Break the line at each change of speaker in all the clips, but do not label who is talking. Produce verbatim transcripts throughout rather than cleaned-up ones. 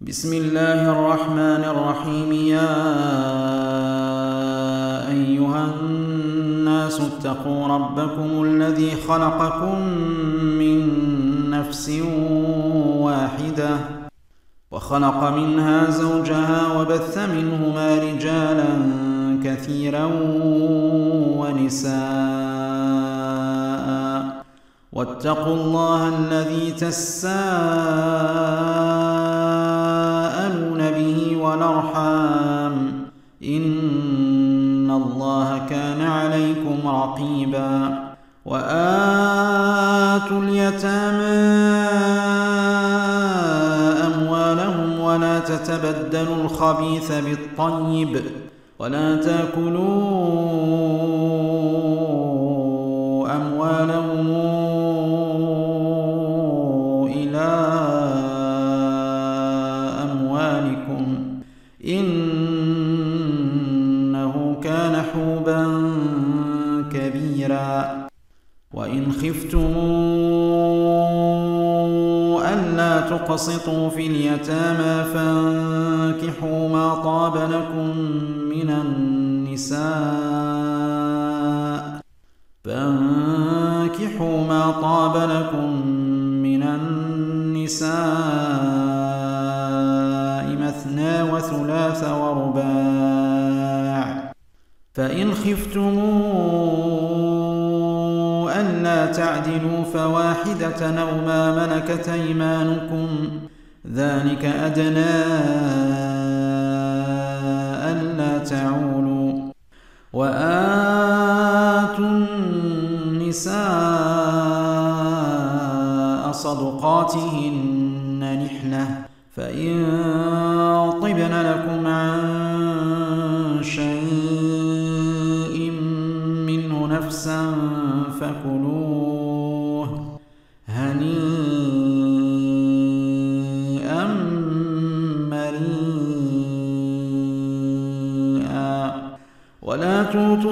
بسم الله الرحمن الرحيم. يا أيها الناس اتقوا ربكم الذي خلقكم من نفس واحدة وخلق منها زوجها وبث منهما رجالا كثيرا ونساء واتقوا الله الذي تساءلون به والأرحام إن الله كان عليكم رقيبا. وآتوا اليتامى أموالهم ولا تتبدلوا الخبيث بالطيب ولا تأكلوا أموالهم إلى أموالكم إنه كان حوبا كبيرا. وإن خفتم ألا تقسطوا في اليتامى فانكحوا ما طاب لكم من النساء فانكحوا ما طاب لكم من النساء مثنى وثلاث ورباع. فإن خفتم ألا تعدلوا فواحدة أو ما ملكت أيمانكم ذلك أدنى ألا تعولوا. وآتوا النساء صدقاتهن نحلة فإن طبن لكم عن شيء منه نفسا فكلوه هنيئا مريئا. ولا تؤتوا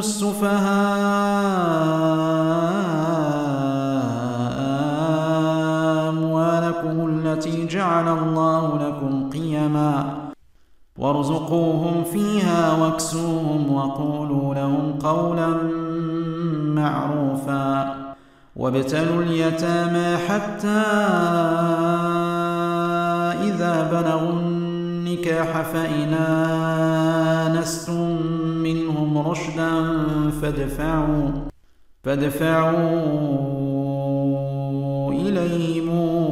السفهاء أموالكم التي جعل الله لكم قيما وارزقوهم فيها واكسوهم وقولوا لهم قولا معروفا. وابتلوا اليتامى حتى إذا بلغوا النكاح فإن آنستم منهم رشدا فادفعوا فادفعوا إليهم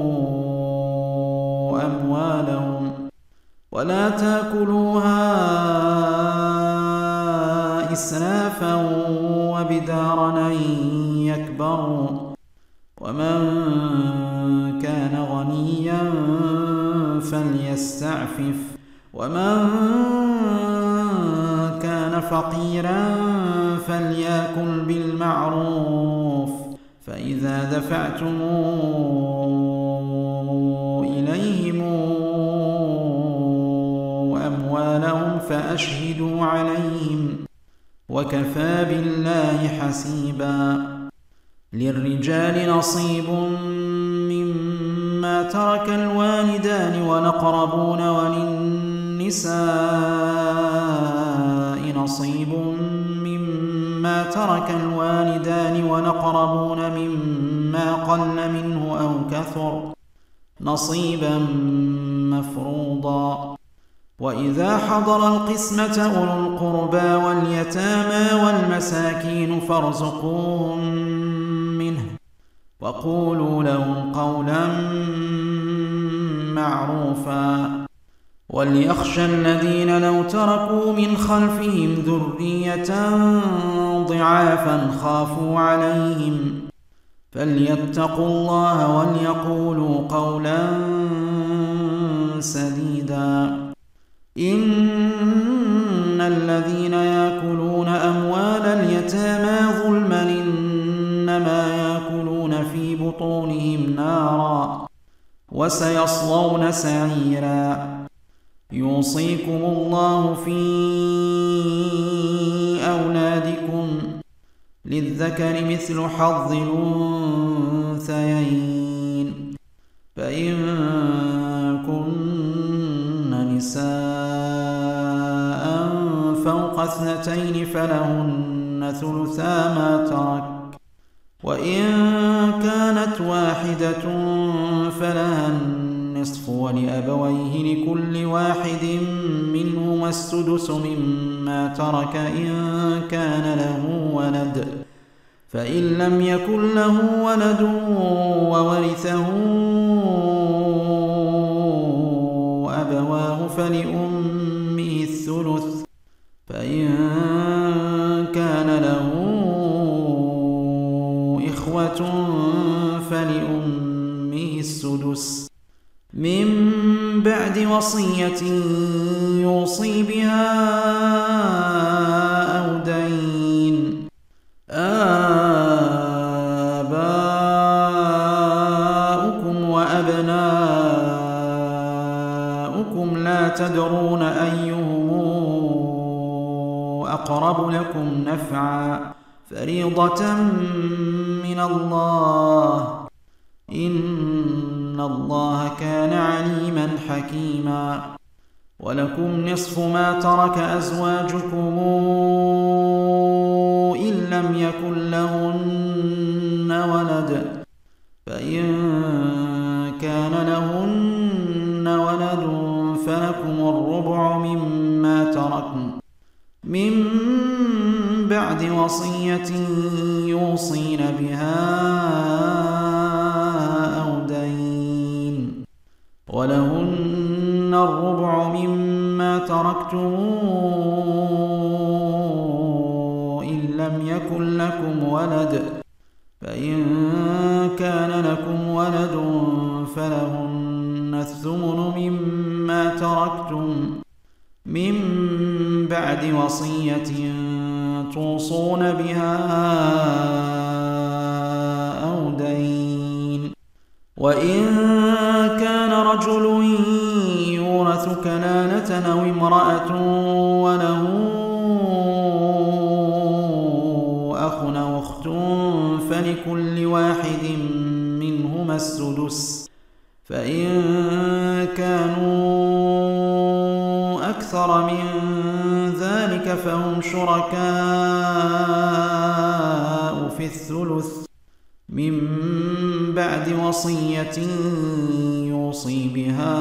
أموالهم ولا تأكلوها إسرافا وبدارا أن يكبروا. ومن كان غنيا فليستعفف ومن كان فقيرا فليأكل بالمعروف. فإذا دفعتم إليهم أموالهم فأشهدوا عليهم وكفى بالله حسيبا. للرجال نصيب مما ترك الوالدان والأقربون وللنساء نصيب مما ترك الوالدان والأقربون مما قل منه أو كثر نصيبا مفروضا. وإذا حضر القسمة أولو القربى واليتامى والمساكين فارزقوهم منه وقولوا لهم قولا معروفا. وليخشى الذين لو تركوا من خلفهم ذرية ضعافا خافوا عليهم فليتقوا الله وليقولوا قولا سديدا. إن الذين يأكلون أموال اليتامى ظلما إنما يأكلون في بطونهم نارا وسيصلون سعيرا. يوصيكم الله في أولادكم للذكر مثل حظ الأنثيين فإن كن اثنتين فلهن ثلثا ما ترك، وإن كانت واحدة فلها النصف ولأبويه لكل واحد منهما السدس مما ترك إن كان له ولد، فإن لم يكن له ولد وورثه أبواه فلأمه الثلث، فإن كان له إخوة فلأمه السدس من بعد وصية يوصي بها أو دين. آباؤكم وأبناؤكم لا تدرون أيهم أقرب لكم نفعا فريضة من الله، إن الله كان عليما حكيما. ولكم نصف ما ترك أزواجكم إن لم يكن لهن ولد، فإن كان لهن ولد فلكم الربع مما تركن من بعد وصية يوصين بها أو دين، ولهن الربع مما تركتم إن لم يكن لكم ولد، فإن كان لكم ولد فلهن الثمن مما تركتم من بعد وصية توصون بها أو دين. وإن كان رجل يورث كلالة أو امرأة وله أخ أو أخت فلكل واحد منهما السدس، فإن كانوا أكثر من ذلك فهم شركاء في الثلث من بعد وصية يوصي بها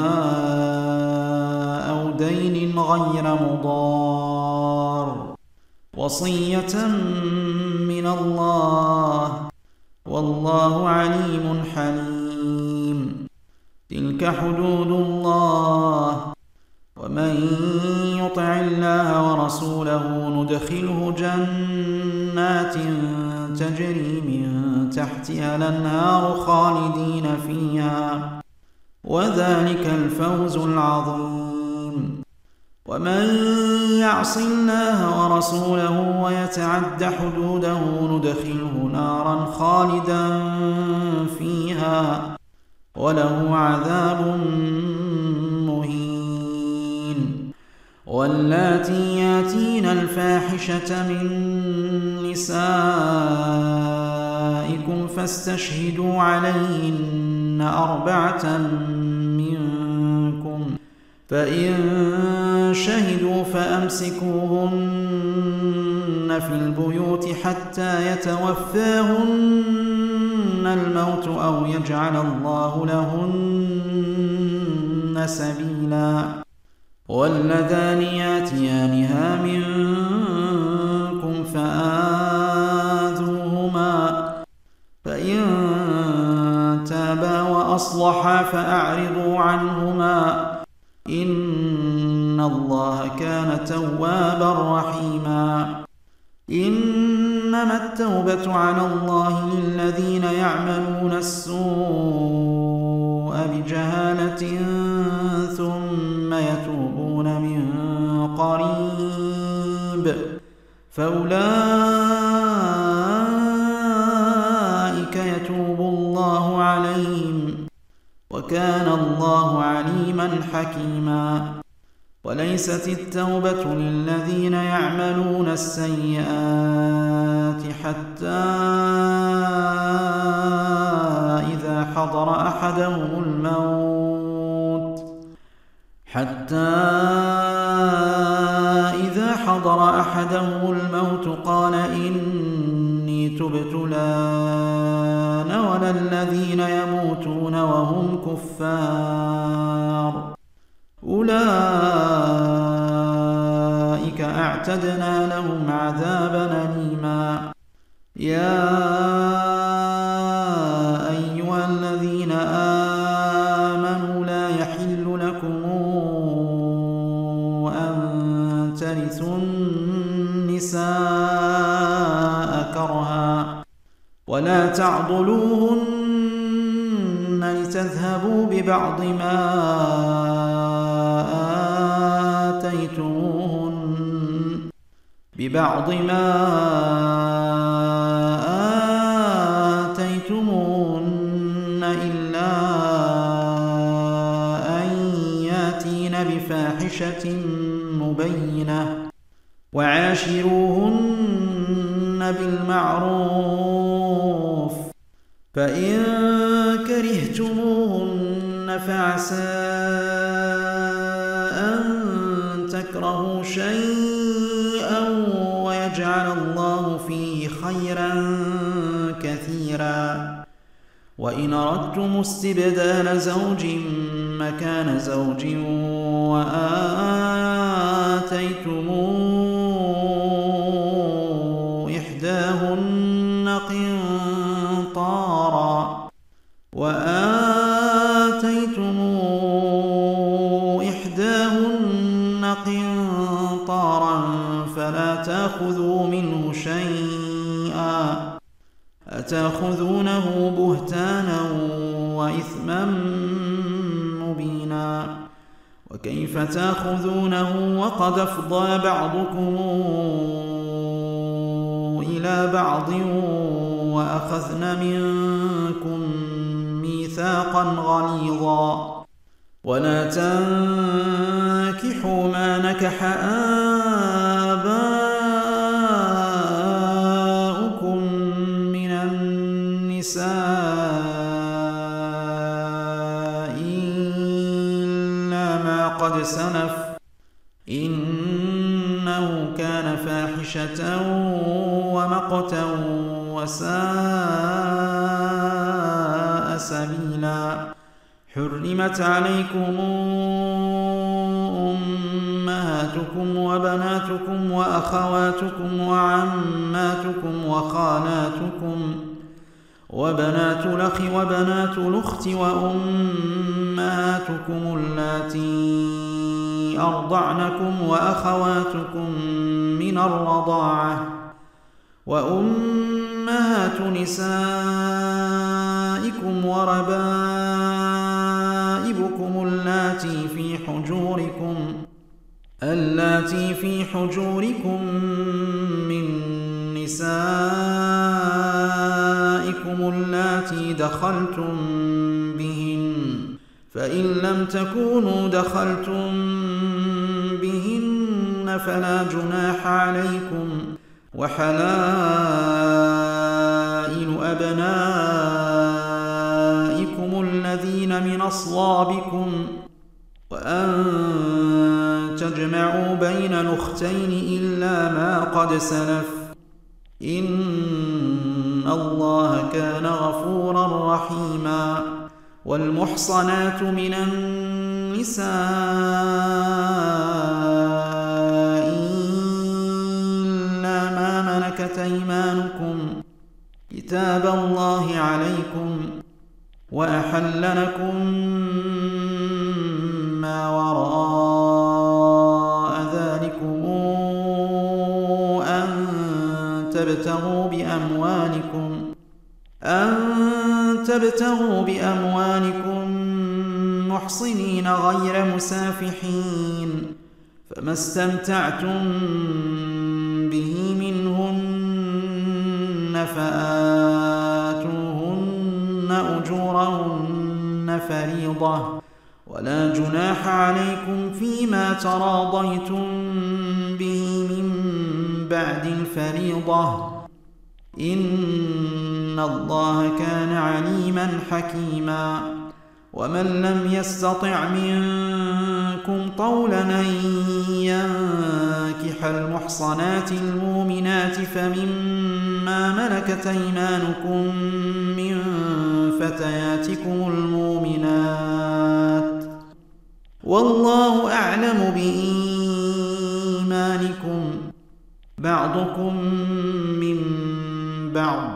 أو دين غير مضار، وصية من الله، والله عليم حليم. تلك حدود الله، ومن يطع الله ورسوله ندخله جنات تجري من تحتها الأنهار خالدين فيها، وذلك الفوز العظيم. ومن يعص الله ورسوله ويتعد حدوده ندخله نارا خالدا فيها وله عذاب مهين. واللاتي ياتين الفاحشة من نسائكم فاستشهدوا عليهن أربعة منكم، فإن شهدوا فأمسكوهن في البيوت حتى يتوفاهن الموت أو يجعل الله لهن سبيلا. واللذان ياتيانها منكم فآذوهما، فإن تابا وأصلحا فأعرضوا عنهما، إن الله كان توابا رحيما. إنما التوبة على الله للذين يعملون السوء بجهالة ثم يتوبون من قريب فأولئك يتوب الله عليهم، وكان الله عليما حكيما. وليست التوبة للذين يعملون السيئات حتى إذا حضر أحدهم الموت حتى إذا حضر حضر أحدهم الموت قال إني تبت الآن ولا الذين يموتون وهم كفار أولئك أعتدنا لهم عذابا أليما. يا أيها الذين آمنوا لا يحل لكم أن ترثوا النساء كرها ولا تعضلوهن لتذهبوا ببعض ما آتيتموهن ببعض ما آتيتموهن إلا أن ياتين بفاحشة مبينة وعاشروهن بالمعروف فإن كرهتموهن فعسى أن تكرهوا شيئا ويجعل الله فيه خيرا كثيرا. وإن أردتم استبدال زوج مكان زوج وآتيتم إحداهن قنطارا وآتيتم إحداهن قنطارا فلا تأخذوا منه شيئا أتأخذونه بهتانا وإثما مبينا. وكيف تأخذونه وقد أفضى بعضكم إلى بعض وأخذن منكم ميثاقا غليظا. ولا تنكحوا ما نكح آباؤكم من النساء إلا ما قد سلف إنه كان فاحشة ومقتا وساء سبيلا. حرمت عليكم أمهاتكم وبناتكم وأخواتكم وعماتكم وخالاتكم وبنات الأخ وبنات الأخت وأمهاتكم اللاتي أرضعنكم وأخواتكم من الرضاعة وأمهات نسائكم وربائبكم اللاتي في حجوركم اللاتي في حجوركم من نسائكم اللاتي دخلتم بهن فإن لم تكونوا دخلتم بهن فلا جناح عليكم وحلائل أبنائكم الذين من أصلابكم وأن تجمعوا بين الأختين إلا ما قد سلف إن الله كان غفورا رحيما. والمحصنات من النساء إلا ما ملكت أيمانكم كتاب الله عليكم وأحل لكم ما وراء ذلكم أن تبتغوا بأموالكم أن تبتغوا بأموالكم محصنين غير مسافحين فما استمتعتم به منهن فآتوهن أجورهن فريضة ولا جناح عليكم فيما تراضيتم به من بعد الفريضة إن الله كان عليما حكيما. ومن لم يستطع منكم طولا أن ينكح المحصنات المؤمنات فمما ملكت أيمانكم من فتياتكم المؤمنات والله أعلم بإيمانكم بعضكم من بعض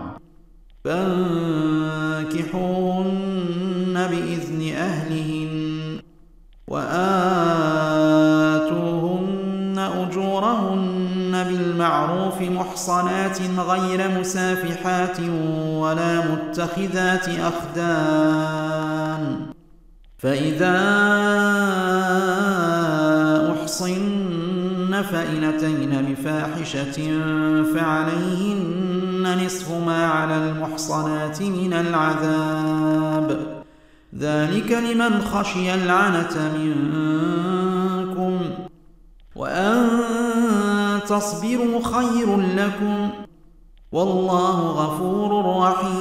فانكحوهن بإذن أهلهن وآتوهن أجورهن بالمعروف محصنات غير مسافحات ولا متخذات أخدان فإذا أحصن فإن أتين بفاحشة فعليهن نصف ما على المحصنات من العذاب ذلك لمن خشي العنة منكم وأن تصبروا خير لكم والله غفور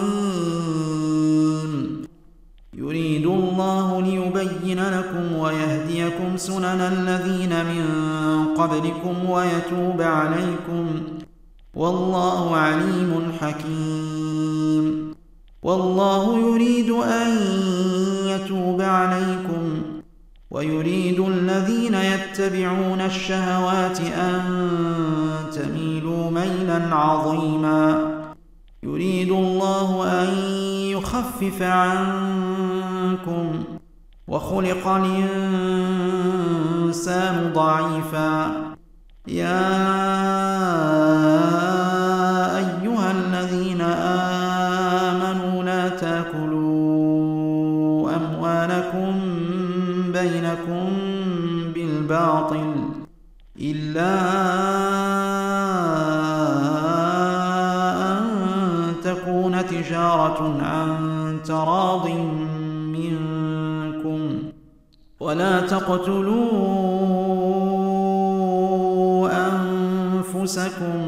رحيم يريد الله ليبين لكم ويهديكم سنن الذين من قبلكم ويتوب عليكم والله عليم حكيم والله يريد أن يتوب عليكم ويريد الذين يتبعون الشهوات أن تميلوا ميلا عظيما يريد الله أن يخفف عنكم وخلق الإنسان ضعيفا يا أيها الذين آمنوا لا تأكلوا أموالكم بينكم بالباطل إلا أن تكون تجارة عن تراض منكم ولا تقتلوا أنفسكم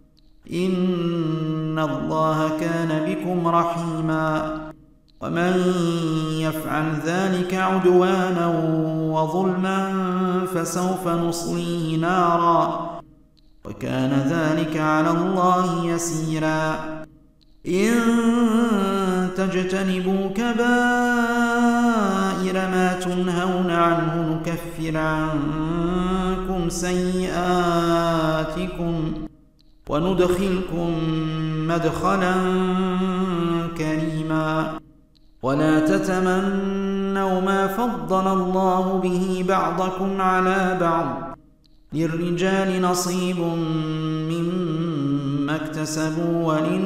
إن الله كان بكم رحيما ومن يفعل ذلك عدوانا وظلما فسوف نصليه نارا وكان ذلك على الله يسيرا إن تجتنبوا كبائر ما تنهون عنه نكفر عنكم سيئاتكم وندخلكم مدخلا كريما ولا تتمنوا ما فضل الله به بعضكم على بعض للرجال نصيب مما اكتسبوا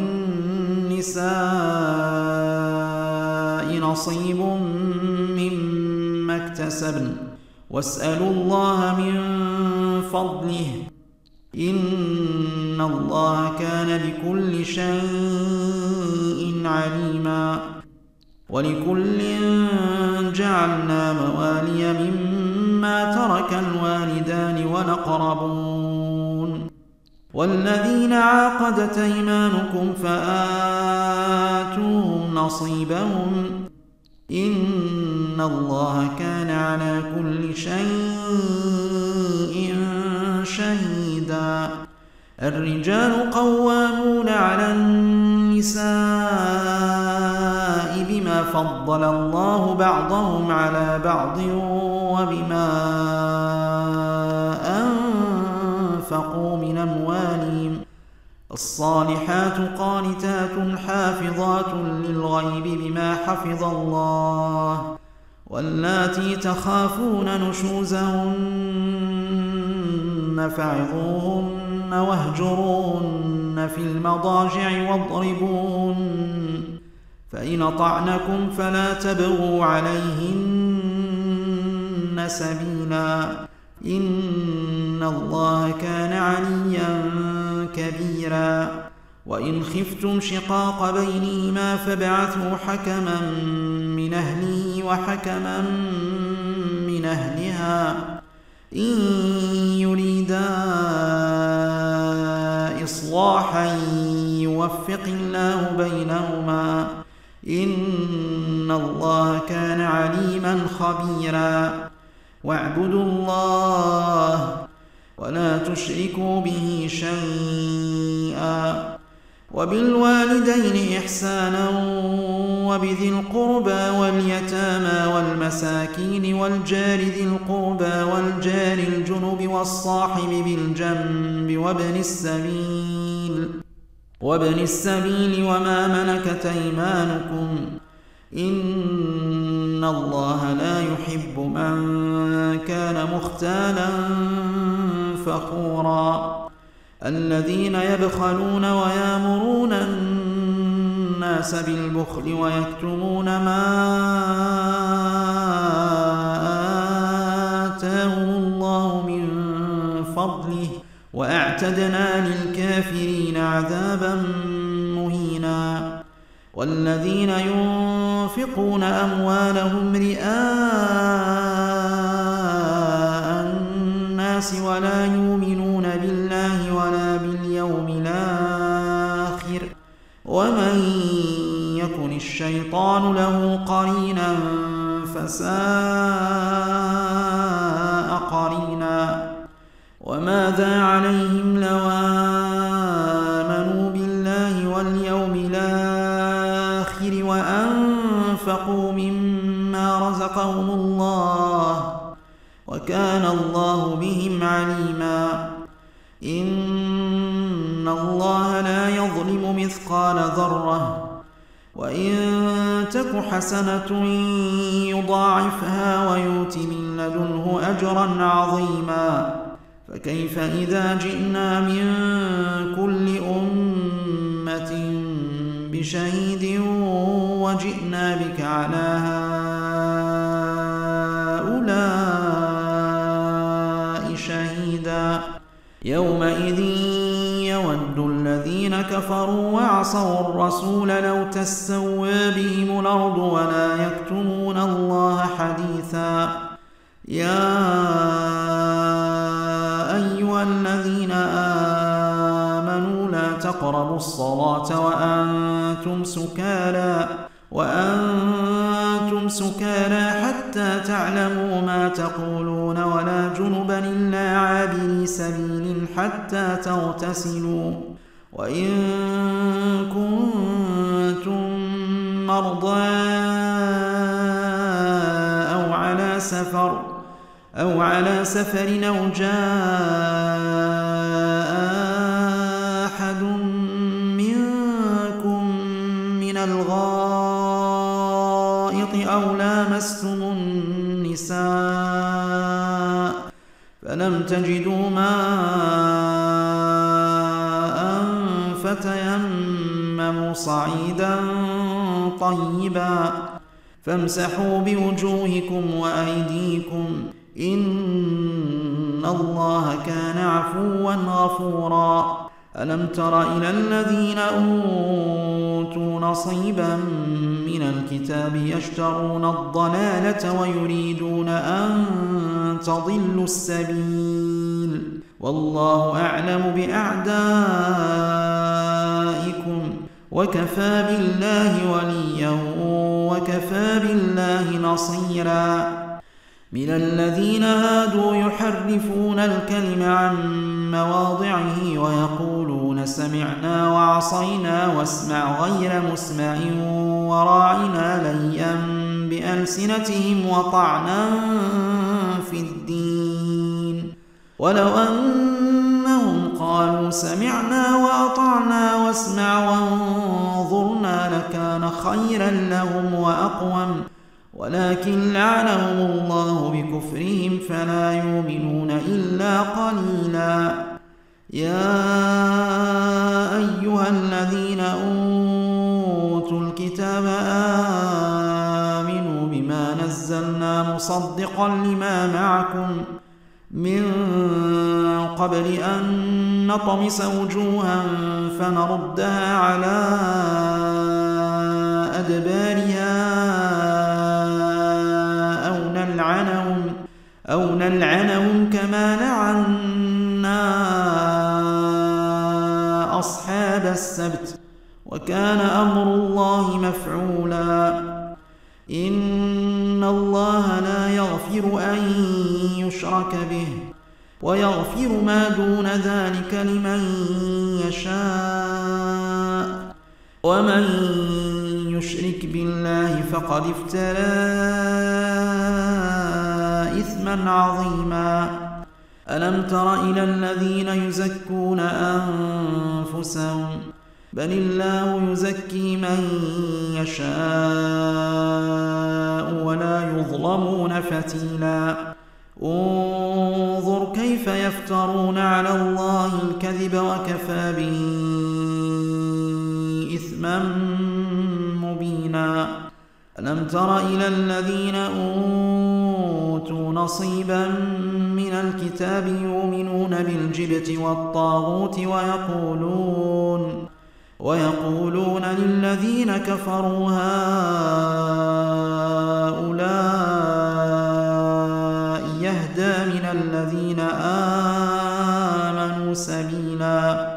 وللنساء نصيب مما اكتسبن واسألوا الله من فضله إن الله كان بكل شيء عليما ولكل جعلنا موالي مما ترك الوالدان والأقربون والذين عاقدت أيمانكم فآتوهم نصيبهم إن الله كان على كل شيء شهيدا الرجال قوامون على النساء بما فضل الله بعضهم على بعض وبما أنفقوا من أموالهم الصالحات قانتات حافظات للغيب بما حفظ الله واللاتي تخافون نشوزهن فعظوهن واهجروهن في المضاجع واضربوهن فإن أطعنكم فلا تبغوا عليهن سبيلا إن الله كان عليا كبيرا وإن خفتم شقاق بينهما فابعثوا حكما من أهله وحكما من أهلها إن يريدا إصلاحا يوفق الله بينهما إن الله كان عليما خبيرا واعبدوا الله ولا تشركوا به شيئا وبالوالدين إحسانا وبذي القربى واليتامى والمساكين والجار ذي القربى والجار الجنب والصاحب بالجنب وابن السبيل وابن السبيل وما ملكت أيمانكم إن الله لا يحب من كان مختالا فخورا الذين يبخلون ويامرون الناس بالبخل ويكتمون ما آتاهم الله من فضله وأعتدنا للكافرين عذابا مهينا والذين ينفقون أموالهم رئاء الناس ولا يؤمنون بالله ولا باليوم الآخر ومن يكن الشيطان له قرينا فساء قرينا وماذا عليهم لو آمنوا بالله واليوم الآخر وأنفقوا مما رزقهم الله وكان الله بهم عليما إن الله لا يظلم مثقال ذرة وإن تك حسنة يضاعفها ويؤت من لدنه أجرا عظيما فكيف إذا جئنا من كل أمة بشهيد وجئنا بك على هؤلاء شهيدا يومئذ يود الذين كفروا وعصوا الرسول لو تسوى بهم الأرض ولا يكتمون الله حديثا يا أيها الذين آمنوا لا تقربوا الصلاة وأنتم سكارى وأنتم سكارى حتى تعلموا ما تقولون ولا جنبا إلا عابري سبيل حتى تغتسلوا وإن كنتم مرضى أو على سفر أو على سفر أو جاء أحد منكم من الغائط أو لامستم النساء فلم تجدوا ماء فتيمموا صعيدا طيبا فامسحوا بوجوهكم وأيديكم إن الله كان عفوا غفورا ألم تر إلى الذين أوتوا نصيبا من الكتاب يشترون الضلالة ويريدون أن تضلوا السبيل والله أعلم بأعدائكم وكفى بالله وليا وكفى بالله نصيرا من الذين هادوا يحرفون الكلم عن مواضعه ويقولون سمعنا وعصينا واسمع غير مسمع وراعنا ليا بألسنتهم وطعنا في الدين ولو أنهم قالوا سمعنا وأطعنا واسمع وانظرنا لكان خيرا لهم وأقوم ولكن لعنهم الله بكفرهم فلا يؤمنون إلا قليلا يا أيها الذين أوتوا الكتاب آمنوا بما نزلنا مصدقا لما معكم من قبل أن نطمس وجوها فنردها على أدبارها أو نلعنهم أو نلعنهم كما لعنا أصحاب السبت وكان أمر الله مفعولا إن الله لا يغفر أن يشرك به ويغفر ما دون ذلك لمن يشاء ومن يشرك بالله فقد افترى إثما عظيما ألم تر إلى الذين يزكون أنفسهم بل الله يزكي من يشاء ولا يظلمون فتيلا انظر كيف يفترون على الله الكذب وكفى به إثما مبينا ألم تر إلى الذين أوتوا نصيبا من الكتاب يؤمنون بالجبت والطاغوت ويقولون ويقولون للذين كفروا هؤلاء يهدى من الذين آمنوا سبيلا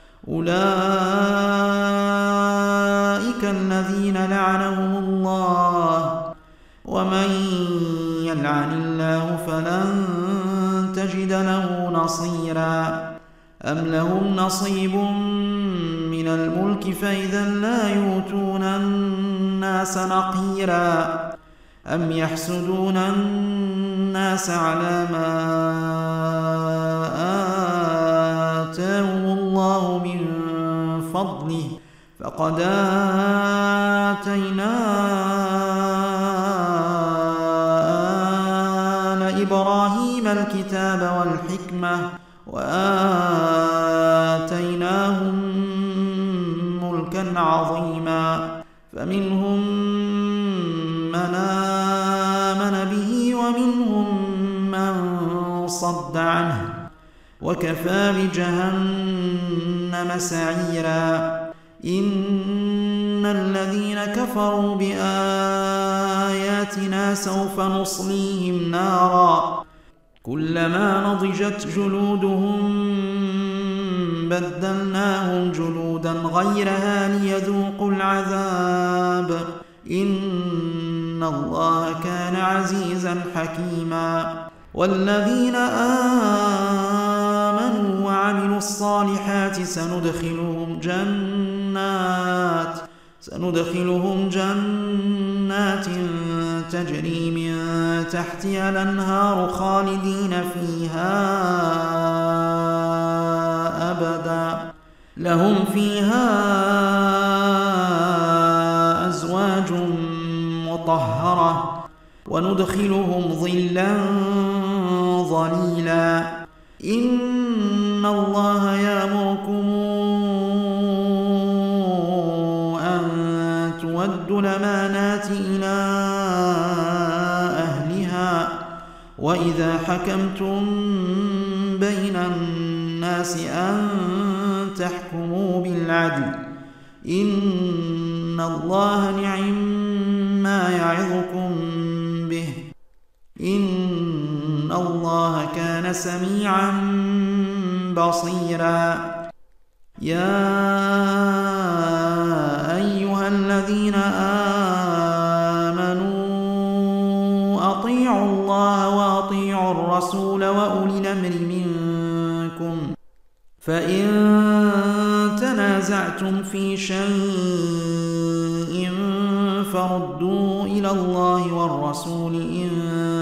أولئك الذين لعنهم الله ومن يلعن الله فلن تجد له نصيرا أم لهم نصيب من الملك فإذا لا يؤتون الناس نقيرا أم يحسدون الناس على ما آتاهم الله من فضله فقد آتينا آل إبراهيم الكتاب والحكمة وآتيناهم ملكا عظيما فمنهم من آمن به ومنهم من صد عنه وكفى بجهنم سعيرا إن الذين كفروا بآياتنا سوف نصليهم نارا كلما نضجت جلودهم بدلناهم جلودا غيرها ليذوقوا العذاب إن الله كان عزيزا حكيما والذين آمنوا وعملوا الصالحات سندخلهم جنات سندخلهم جنات تجري من تحتها الأنهار خالدين فيها أبدا لهم فيها أزواج مطهرة وندخلهم ظلا ظليلا إن الله يأمركم أن تودوا الأمانات إلى أهلها وإذا حكمتم بين الناس أن تحكموا بالعدل إن الله نعم ما يعظكم به إن الله كان سميعا بصيرا يا أيها الذين آمنوا أطيعوا الله وأطيعوا الرسول وأولي الأمر منكم فإن تنازعتم في شيء فردوا إلى الله والرسول إن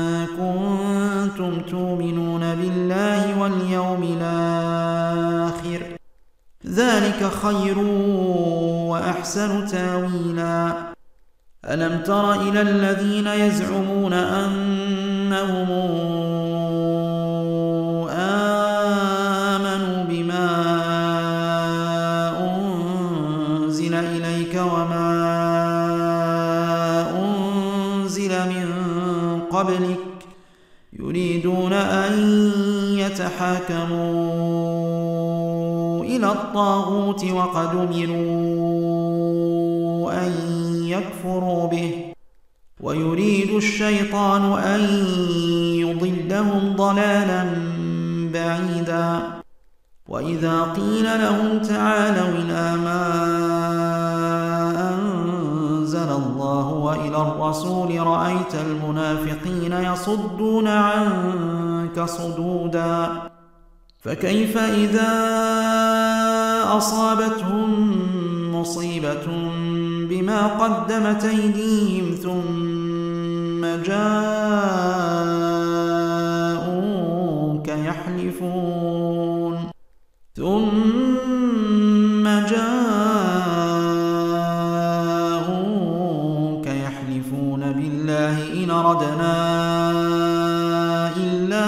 كنتم تؤمنون بالله واليوم الآخر ذلك خير وأحسن تاويلا ألم تر إلى الذين يزعمون أنهم آمنوا بما أنزل إليك وما أنزل من قبلك يريدون أن يتحاكموا إلى الطاغوت وقد أمروا أن يكفروا به ويريد الشيطان أن يضلهم ضلالا بعيدا وإذا قيل لهم تعالوا إلى ما أنزل الله وإلى الرسول رأيت المنافقين يصدون عنك صدودا فكيف إذا أصابتهم مصيبة بما قدمت أيديهم ثم جاءوك يحلفون ثم جاءوك يحلفون بالله إن أردنا إلا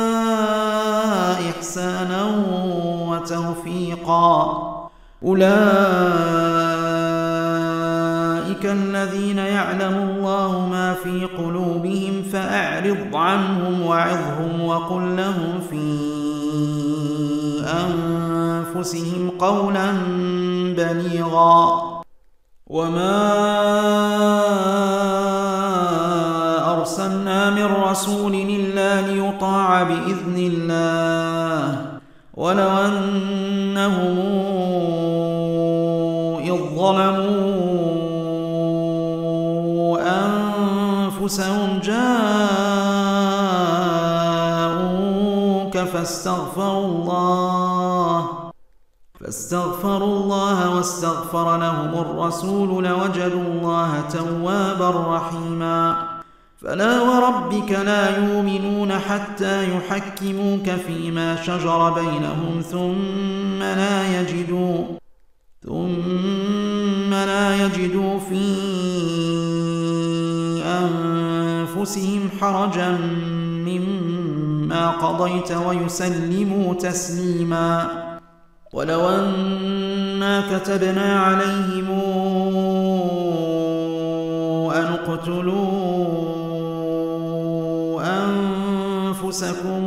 إحسانا وتوفيقا أولئك الذين يعلم الله ما في قلوبهم فأعرض عنهم وعظهم وقل لهم في أنفسهم قولا بليغا وما أرسلنا من رسول إلا ليطاع بإذن الله ولو أنهم إذ ظلموا أنفسهم جاءوك فاستغفروا الله فاستغفروا الله واستغفر لهم الرسول لوجدوا الله توابا رحيما فلا وربك لا يؤمنون حتى يحكموك فيما شجر بينهم ثم لا يجدوا ثم لا يجدوا في أنفسهم حرجا مما قضيت ويسلموا تسليما ولو أنا كتبنا عليهم أن اقتلوا أنفسكم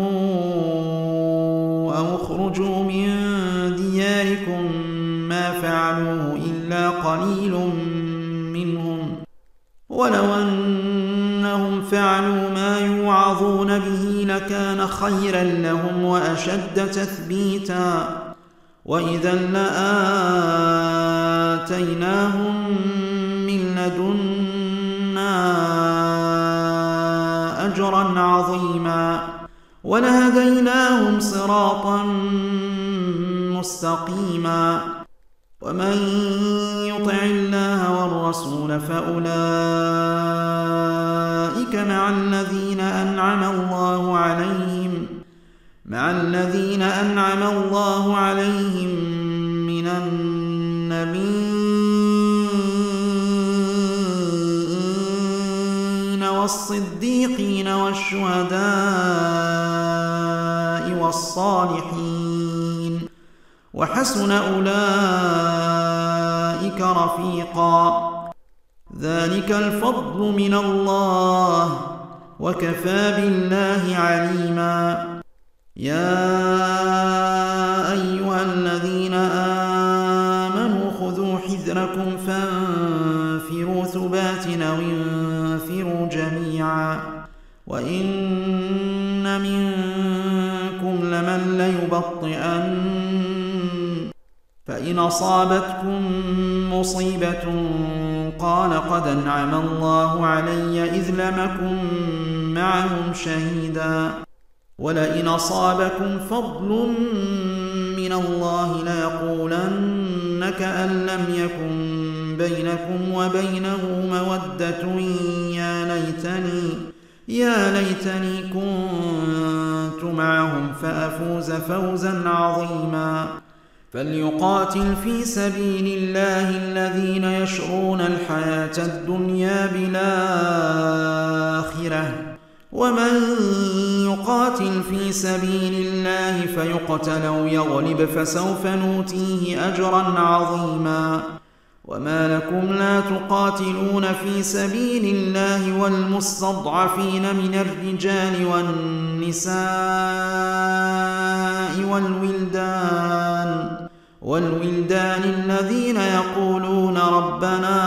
أو اخرجوا من دياركم ما فعلوه إلا قليل منهم ولو أنهم فعلوا ما يوعظون به لكان خيرا لهم وأشد تثبيتا وإذا لآتيناهم من لدنا أجرا عظيما ولهديناهم صراطا مستقيما ومن يطع الله والرسول فأولئك مع الذين أنعم الله عليهم مع الذين أنعم الله عليهم من النبيين والصديقين والشهداء والصالحين وحسن أولئك رفيقا ذلك الفضل من الله وكفى بالله عليما يا أيها الذين آمنوا خذوا حذركم فانفروا ثبات أو انفروا جميعا وإن منكم لمن ليبطئن فإن أصابتكم مصيبة قال قد أنعم الله علي إذ لم أكن معهم شهيدا ولئن أصابكم فضل من الله ليقولن كأن لم يكن بينكم وبينه مودة يا ليتني يا ليتني كنت معهم فأفوز فوزا عظيما فليقاتل في سبيل الله الذين يشرون الحياة الدنيا بالآخرة ومن يقاتل في سبيل الله فيقتل أو يغلب فسوف نؤتيه أجرا عظيما وما لكم لا تقاتلون في سبيل الله والمستضعفين من الرجال والنساء والولدان والولدان الذين يقولون ربنا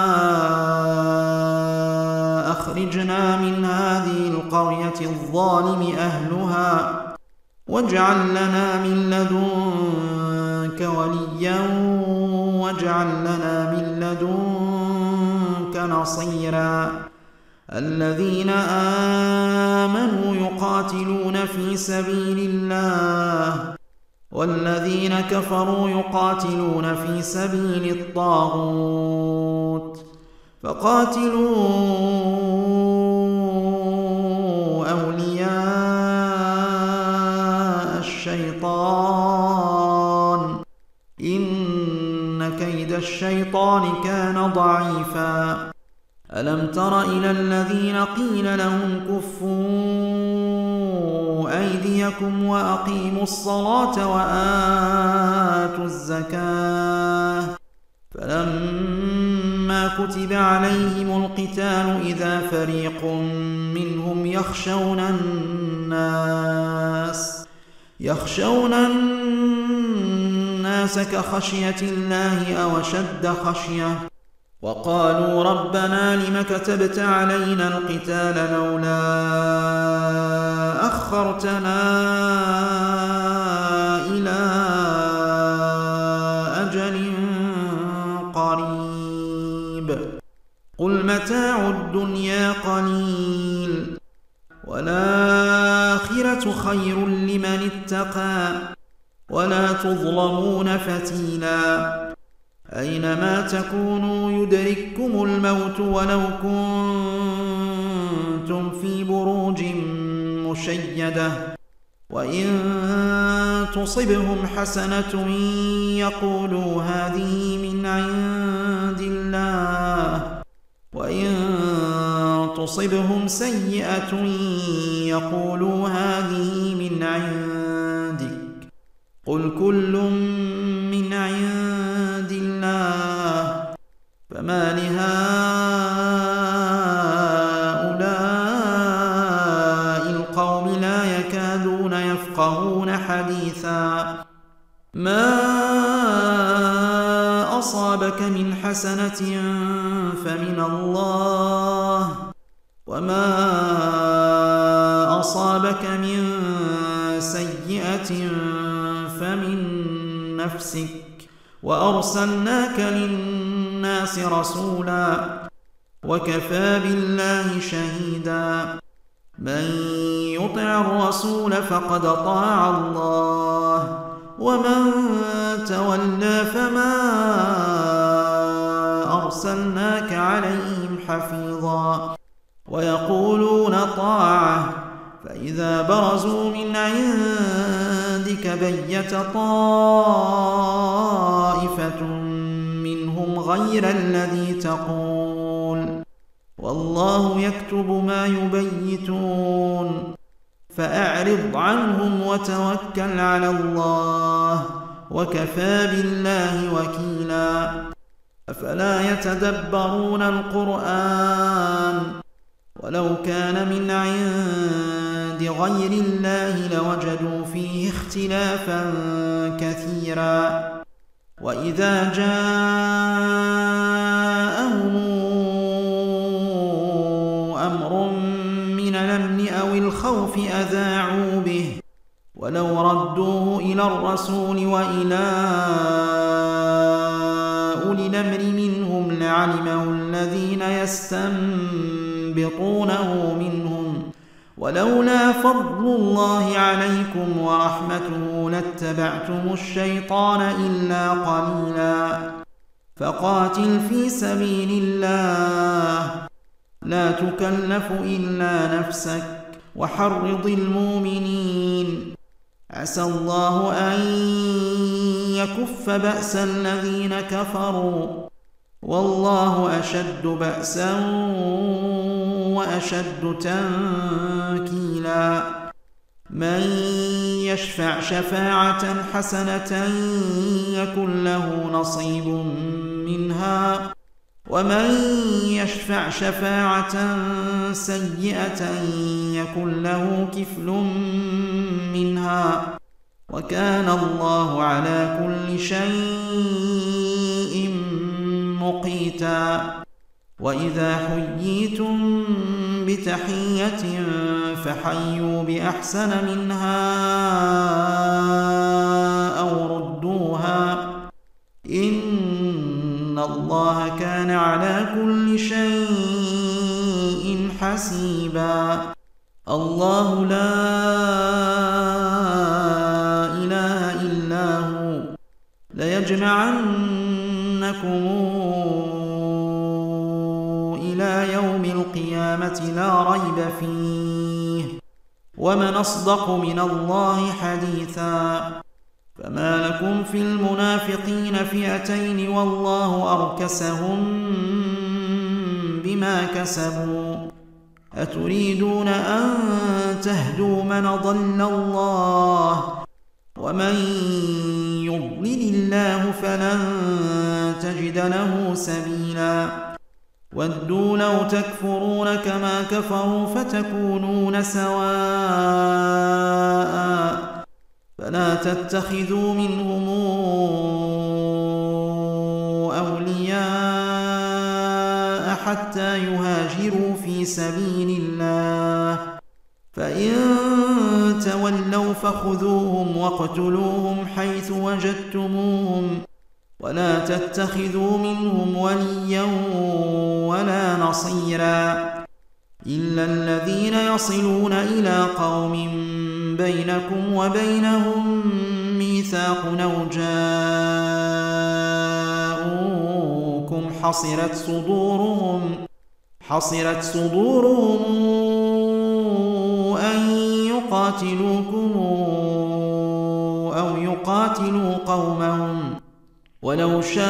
أخرجنا من هذه القرية الظالم أهلها واجعل لنا من لدنك وليا واجعل لنا من لدنك نصيرا الذين آمنوا يقاتلون في سبيل الله والذين كفروا يقاتلون في سبيل الطاغوت فقاتلوا أولياء الشيطان إن كيد الشيطان كان ضعيفا ألم تر إلى الذين قيل لهم كفوا أيديكم وأقيموا الصلاة وآتوا الزكاة فلما كتب عليهم القتال إذا فريق منهم يخشون الناس يخشون الناس كخشية الله أو أشد خشية وقالوا ربنا لم كتبت علينا القتال لولا أخرتنا إلى أجل قريب قل متاع الدنيا قليل والآخرة خير لمن اتقى ولا تظلمون فتيلا أينما تكونوا يدرككم الموت ولو كنتم في بروج مشيدة وإن تصبهم حسنة يقولوا هذه من عند الله وإن تصبهم سيئة يقولوا هذه من عندك قل كل من عند الله فما لهؤلاء القوم لا يكادون يفقهون حديثا ما أصابك من حسنة فمن الله وما أصابك من سيئة فمن نفسك وأرسلناك للناس رسولا وكفى بالله شهيدا من يطع الرسول فقد طاع الله ومن تولى فما أرسلناك عليهم حفيظا ويقولون طاعة فإذا برزوا من عندك بيت طائفة منهم غير الذي تقول والله يكتب ما يبيتون فأعرض عنهم وتوكل على الله وكفى بالله وكيلا أفلا يتدبرون القرآن ولو كان من عند غير الله لوجدوا فيه اختلافا كثيرا وإذا جاءهم أمر من الأمن أو الخوف أذاعوا به ولو ردوه إلى الرسول وإلى أولي الأمر منهم لعلمه الذين يستنبطونه منهم ولولا فضل الله عليكم ورحمته لاتبعتم الشيطان إلا قليلا فقاتل في سبيل الله لا تكلف إلا نفسك وحرض المؤمنين عسى الله أن يكف بأس الذين كفروا والله أشد بأسا وأشد تنكيلا من يشفع شفاعة حسنة يكن له نصيب منها ومن يشفع شفاعة سيئة يكن له كفل منها وكان الله على كل شيء مقيتا وإذا حييتم بتحية فحيوا بأحسن منها أو ردوها إن الله كان على كل شيء حسيبا الله لا إله إلا ليجمعنكم إلى يوم القيامة لا ريب فيه ومن أصدق من الله حديثا. فما لكم في المنافقين فئتين والله أركسهم بما كسبوا أتريدون أن تهدوا من ضل الله ومن يضلل الله فلن تجد له سبيلا. ودوا لو تكفرون كما كفروا فتكونون سواء فلا تتخذوا منهم أولياء حتى يهاجروا في سبيل الله فإن تولوا فخذوهم واقتلوهم حيث وجدتموهم ولا تتخذوا منهم وليا ولا نصيرا إلا الذين يصلون إلى قوم بينكم وبينهم ميثاق أو جاءوكم حصرت صدورهم حصرت صدورهم أن يقاتلوكم أو يقاتلوا قومهم ولو شاء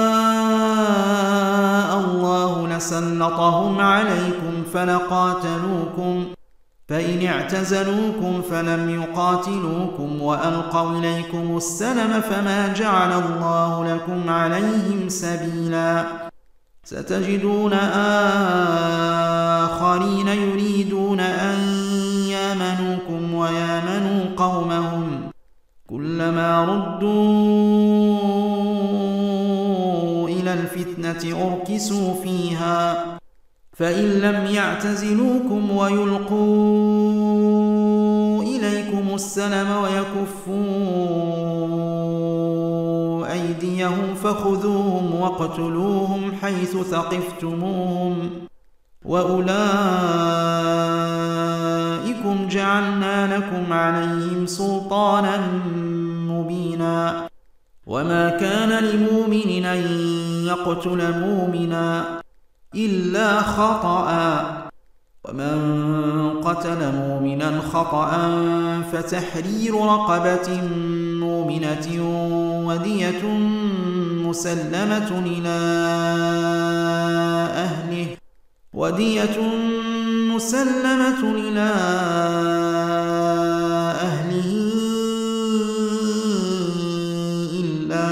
الله لسلطهم عليكم فلقاتلوكم فإن اعتزلوكم فلم يقاتلوكم وألقوا إليكم السلم فما جعل الله لكم عليهم سبيلا. ستجدون آخرين يريدون أن يامنوكم ويامنوا قومهم كلما ردوا إلى الفتنة أركسوا فيها فإن لم يعتزلوكم ويلقوا إليكم السلم ويكفوا أيديهم فخذوهم واقتلوهم حيث ثقفتموهم وأولئكم جعلنا لكم عليهم سلطانا مبينا. وما كان لمؤمن أن يقتل مؤمنا إلا خطأ ومن قتل مؤمنا خطأ فتحرير رقبة مؤمنة ودية مسلمة إلى أهله ودية مسلمة إلى أهله إلا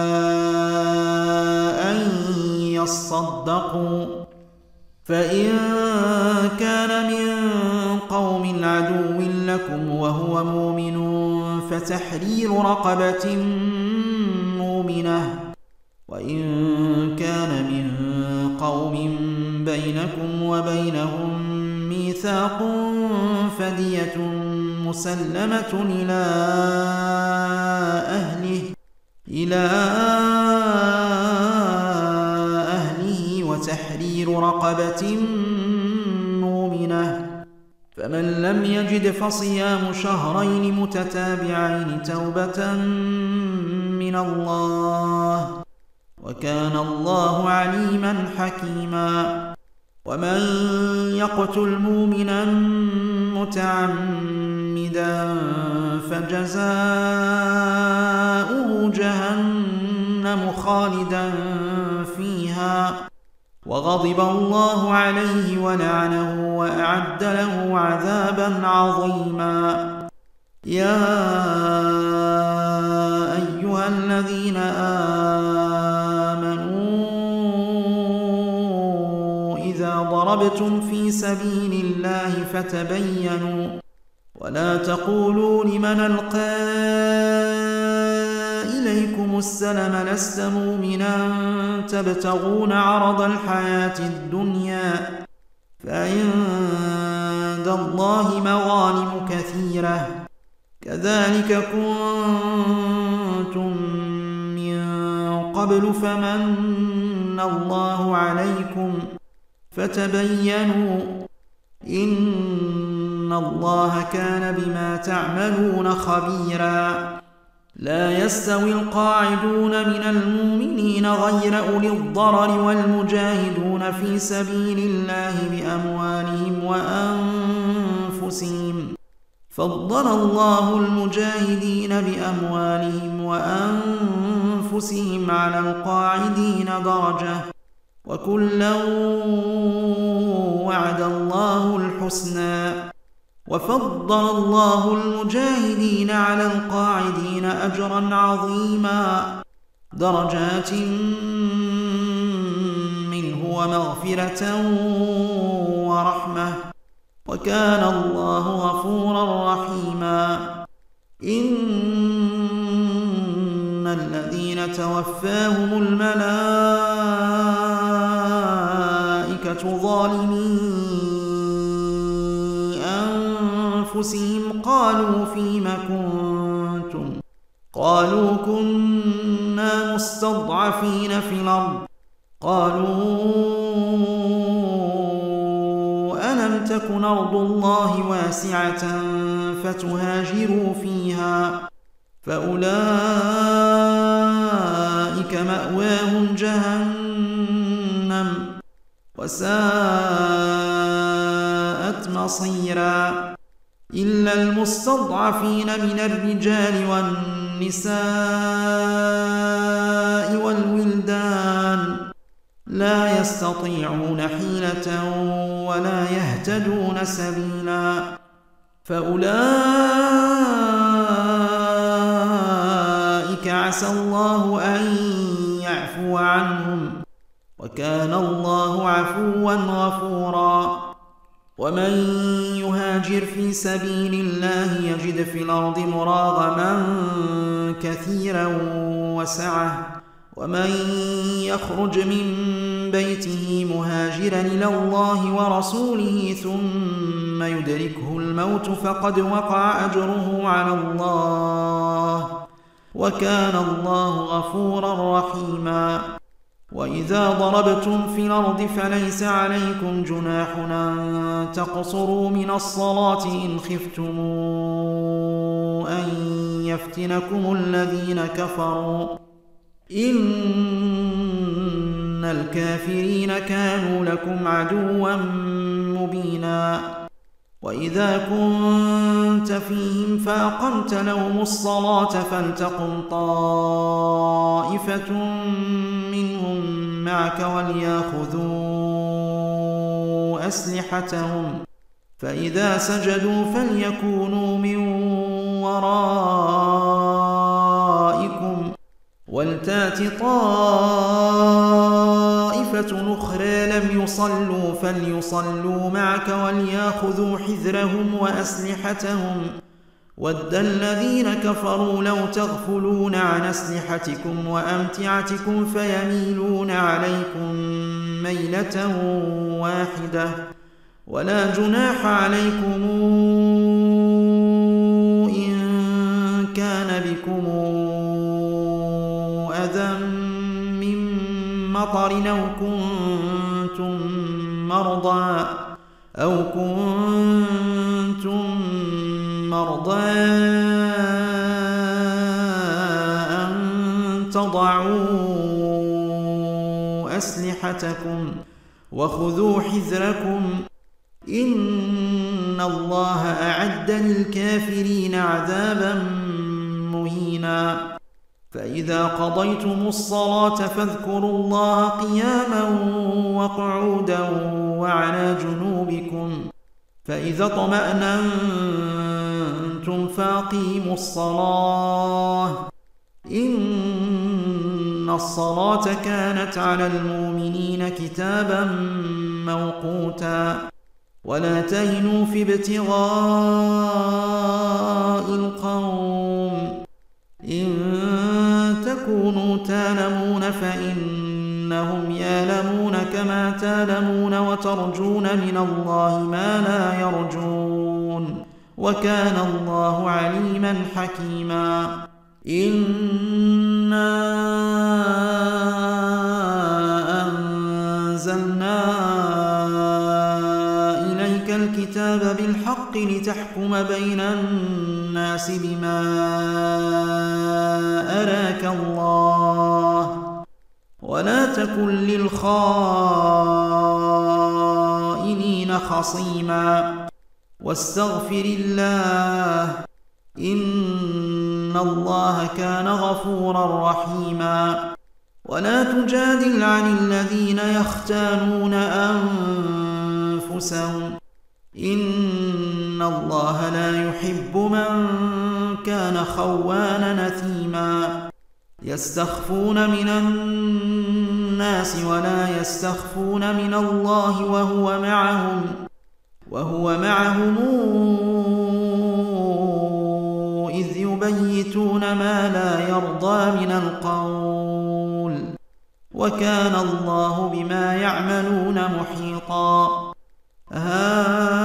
أن يصدقوا فإن كان من قوم عدو لكم وهو مؤمن فتحرير رقبة مؤمنة وإن كان من قوم بينكم وبينهم ميثاق فدية مسلمة إلى أهله إلى أهله وتحرير رقبة مؤمنة فمن لم يجد فصيام شهرين متتابعين توبة من الله وكان الله عليما حكيما. ومن يقتل مؤمنا متعمدا فجزاؤه جهنم خالدا فيها وغضب الله عليه ولعنه وأعد له عذابا عظيما. يا أيها الذين آمنوا إذا ضربتم في سبيل الله فتبينوا ولا تقولوا لمن ألقى إليكم السلم لست مؤمنا تبتغون عرض الحياة الدنيا فعند الله مغانم كثيرة كذلك كنتم من قبل فمن الله عليكم فتبينوا إن الله كان بما تعملون خبيرا. لا يستوي القاعدون من المؤمنين غير أولي الضرر والمجاهدون في سبيل الله بأموالهم وأنفسهم. فضل الله المجاهدين بأموالهم وأنفسهم على القاعدين درجة، وكلا وعد الله الحسنى. وفضل الله المجاهدين على القاعدين أجرا عظيما، درجات منه ومغفرة ورحمة، وكان الله غفورا رحيما. إن الذين توفاهم الملائكة ظالمي أنفسهم قالوا فيم كنتم؟ قالوا كنا مستضعفين في الأرض. قالوا ألم تكن أرض الله واسعة فتهاجروا فيها؟ فأولئك مأواهم جهنم وساءت مصيرا. إلا المستضعفين من الرجال والنساء والولدان لا يستطيعون حيلة ولا يهتدون سبيلا، فأولئك عسى الله أن يعفو عنهم، وكان الله عفوا غفورا. ومن يهاجر في سبيل الله يجد في الأرض مراغما كثيرا وسعة، ومن يخرج من بيته مهاجرا إلى الله ورسوله ثم يدركه الموت فقد وقع أجره على الله، وكان الله غفورا رحيما. وإذا ضربتم في الأرض فليس عليكم جناح أن تقصروا من الصلاة إن خفتم أن يفتنكم الذين كفروا، إن الكافرين كانوا لكم عدوا مبينا. وإذا كنت فيهم فأقمت لهم الصلاة فلتقم طائفة منهم معك وليأخذوا أسلحتهم، فإذا سجدوا فليكونوا من ورائكم ولتات طائفة أخرى لم يصلوا فليصلوا معك وليأخذوا حذرهم وأسلحتهم. ود الذين كفروا لو تغفلون عن أسلحتكم وأمتعتكم فيميلون عليكم ميلة واحدة، ولا جناح عليكم إن كان بكم أذى من مطر أو كنتم مرضى أو كنتم مرضى أن تضعوا أسلحتكم وخذوا حذركم، إن الله أعد للكافرين عذابا مهينا. فإذا قضيتم الصلاة فاذكروا الله قياما وقعودا وعلى جنوبكم، فإذا اطمأننتم فأقيموا الصلاة، إن الصلاة كانت على المؤمنين كتابا موقوتا. ولا تهنوا في ابتغاء القوم، إن تكونوا تألمون فإنهم يألمون كما تألمون وترجون من الله ما لا يرجون، وكان الله عليما حكيما. إنا أنزلنا إليك الكتاب بالحق لتحكم بين الناس الناس بما أراك الله ولا تكن للخائنين خصيما واستغفر الله إن الله كان غفورا رحيما ولا تجادل عن الذين يختانون أنفسهم إن الله لا يحب من كان خوانا نثيما يستخفون من الناس ولا يستخفون من الله وهو معهم وهو معهم إذ يبيتون ما لا يرضى من القول وكان الله بما يعملون محيطا ها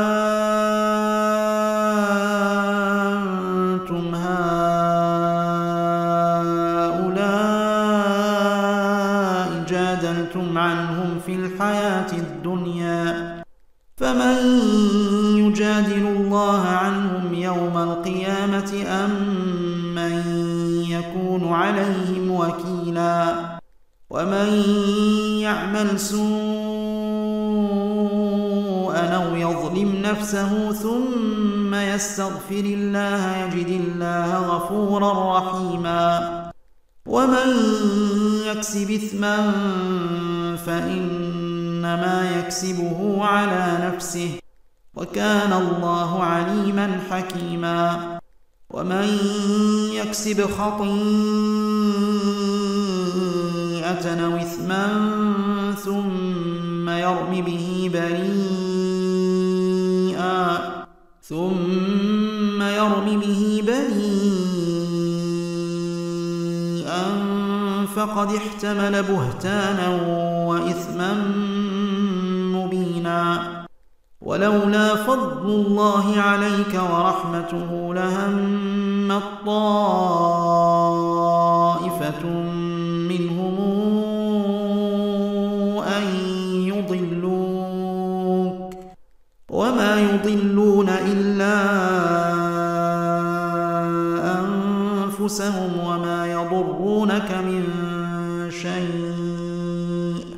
أنتم هؤلاء جادلتم عنهم في الحياة الدنيا فمن يجادل الله عنهم يوم القيامة أم من يكون عليهم وكيلا ومن يعمل سوءا أو يظلم نفسه ثم يستغفر الله يجد الله غفورا رحيما ومن يكسب إثما فإنما يكسبه على نفسه وكان الله عليما حكيما ومن يكسب خطيئة أو إثما ثم يرم به بريئا ثم يرم به بريئا فقد احتمل بهتانا وإثما مبينا ولولا فضل الله عليك ورحمته لهمت طائفة منهم أن يضلوك وما يضلون إلا أنفسهم وما يضرونك من شيء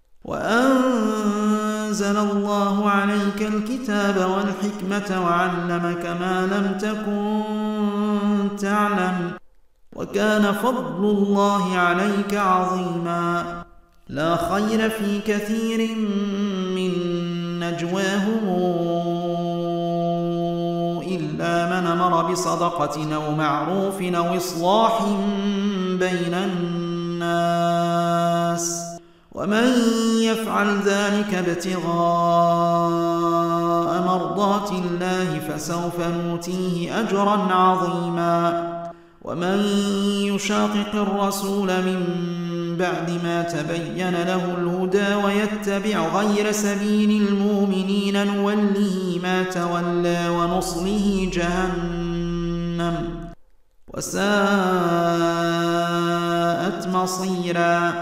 وأنزل الله عليك الكتاب والحكمة وعلمك ما لم تكن تعلم وكان فضل الله عليك عظيما لا خير في كثير من نجواهم إلا من أمر بصدقة أو معروف أو إصلاح بين الناس ومن يفعل ذلك ابتغاء مرضات الله فسوف نؤتيه أجرا عظيما ومن يشاقق الرسول من بعد ما تبين له الهدى ويتبع غير سبيل المؤمنين نوله ما تولى ونصله جهنم وساءت مصيرا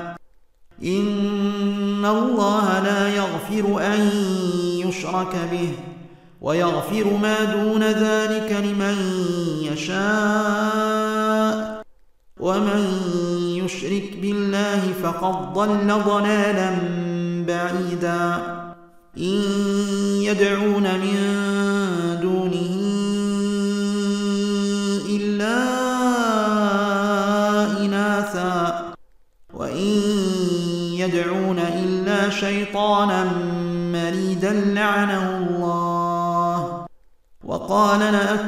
إن الله لا يغفر أن يشرك به ويغفر ما دون ذلك لمن يشاء ومن يشرك بالله فقد ضل ضلالا بعيدا إن يدعون من دونه إلا إناثا وإن يدعون إلا شيطانا مريدا لعنه الله وقال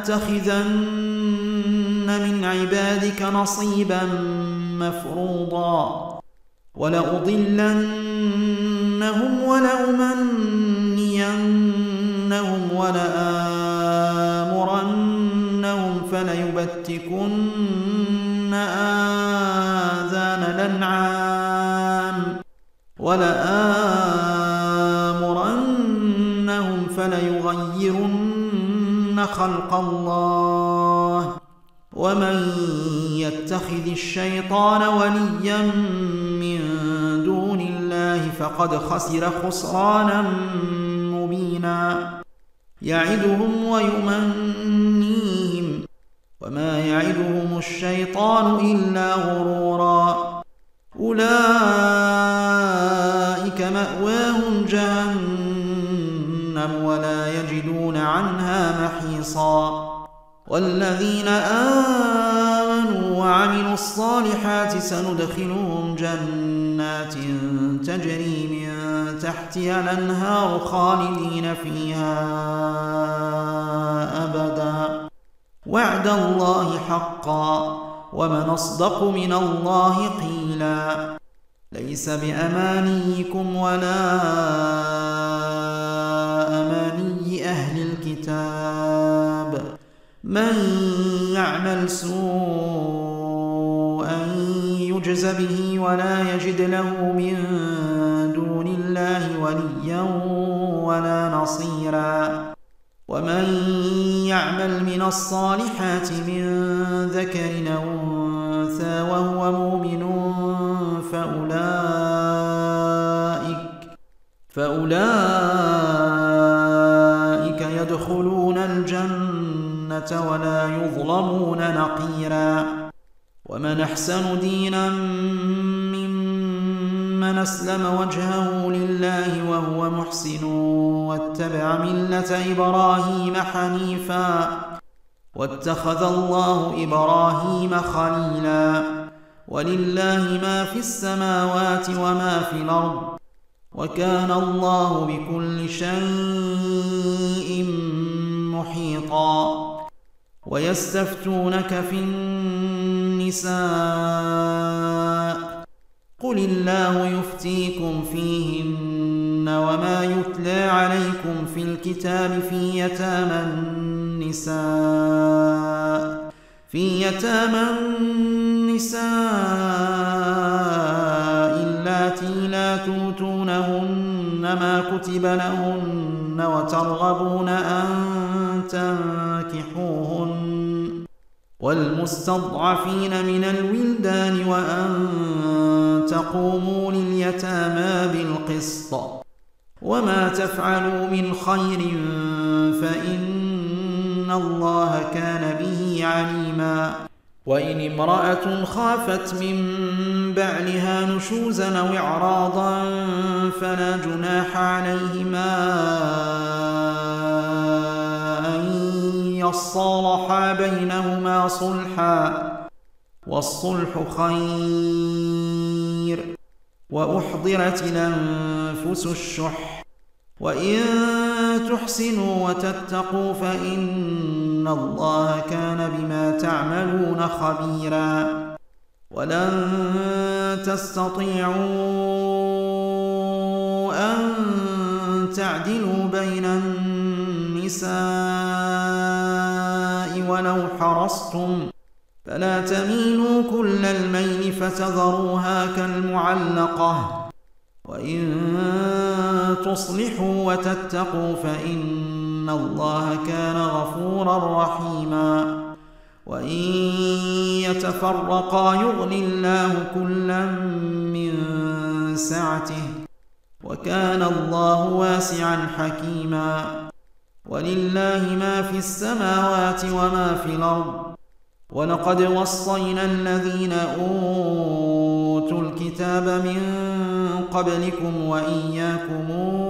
لأتخذن من عبادك نصيبا مفروضا ولأضلنهم ولأمنينهم ولآمرنهم فليبتكن آذان الأنعام ولآمرنهم فليغيرن خلق الله ومن يتخذ الشيطان وليا من دون الله فقد خسر خسرانا مبينا يعدهم ويمنيهم وما يعدهم الشيطان إلا غرورا. أولئك مأواهم جهنم ولا يجدون عنها محيصا. والذين آمنوا وعملوا الصالحات سندخلهم جنات تجري من تحتها الأنهار خالدين فيها أبدا، وعد الله حقا، ومن أصدق من الله قيلا. ليس بأمانيكم ولا أماني أهل الكتاب، من يعمل سوءا يجز به ولا يجد له من دون الله وليا ولا نصيرا. ومن يعمل من الصالحات من ذكر أو أنثى وهو مؤمن فأولئك فأولئك يدخلون الجنة ولا يظلمون نقيرا. ومن أحسن دينا ممن أسلم وجهه لله وهو محسن واتبع ملة إبراهيم حنيفا واتخذ الله إبراهيم خليلا. ولله ما في السماوات وما في الأرض، وكان الله بكل شيء محيطا. ويستفتونك في النساء، قل الله يفتيكم فيهن وما يتلى عليكم في الكتاب في يتامى النساء في يتامى النساء اللاتي لا تؤتونهن ما كتب لهن وترغبون أن تنكحوهن، والمستضعفين من الولدان وأن تقوموا لليتامى بالقسط، وما تفعلوا من خير فإن الله كان به عليما. وإن امرأة خافت من بعلها نشوزا أو إعراضا فلا جناح عليهما أن يصالحا بينهما صلحا، والصلح خير. وأحضرت الأنفس الشح، وإن تحسنوا وتتقوا فإن الله كان بما تعملون خبيرا. ولن تستطيعوا أن تعدلوا بين النساء ولو حرصتم، فلا تميلوا كل الميل فتذروها كالمعلقة. وإن تصلحوا وتتقوا فإن الله كان غفورا رحيما. وإن يتفرقا يغني الله كلا من سعته، وكان الله واسعا حكيما. ولله ما في السماوات وما في الأرض. ولقد وصينا الذين أوتوا الكتاب من قبلكم وإياكم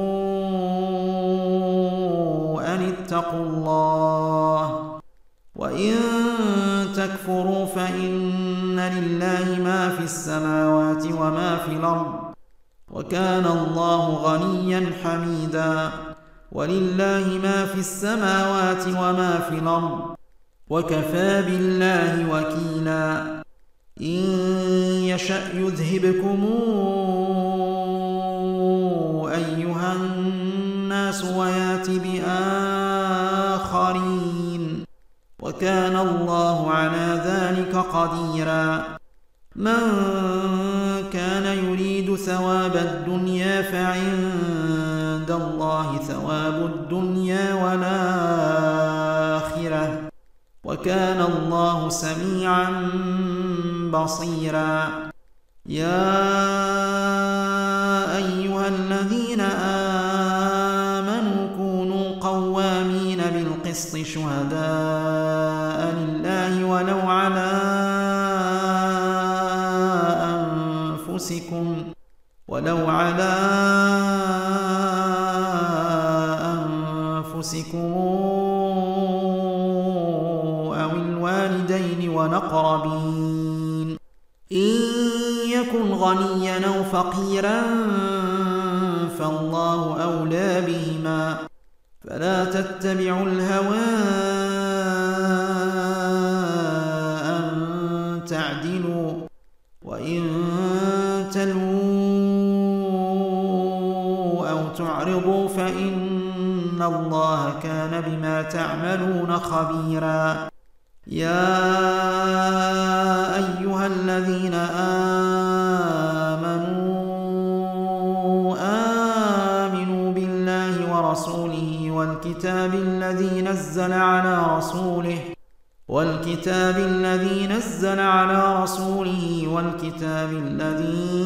أن اتقوا الله، وإن تكفروا فإن لله ما في السماوات وما في الأرض، وكان الله غنيا حميدا. ولله ما في السماوات وما في الأرض، وكفى بالله وكيلا. إن يشأ يذهبكم أيها الناس ويات بآخرين، وكان الله على ذلك قديرا. من كان يريد ثواب الدنيا فعند الله ثواب الدنيا والآخرة، وكان الله سميعا بصيرا. يا أيها الذين آمنوا كونوا قوامين بالقسط شهداء لله ولو على أنفسكم أو الوالدين والأقربين إن يكن غنيا أو فقيرا فالله أولى بهما فلا تتبعوا الهوى أن تعدلوا وإن تلووا أو تعرضوا فإن الله كان بما تعملون خبيرا يا أيها الذين آمنوا آمنوا بالله ورسوله والكتاب الذي نزل على رسوله والكتاب الذي نزل على رسوله والكتاب الذي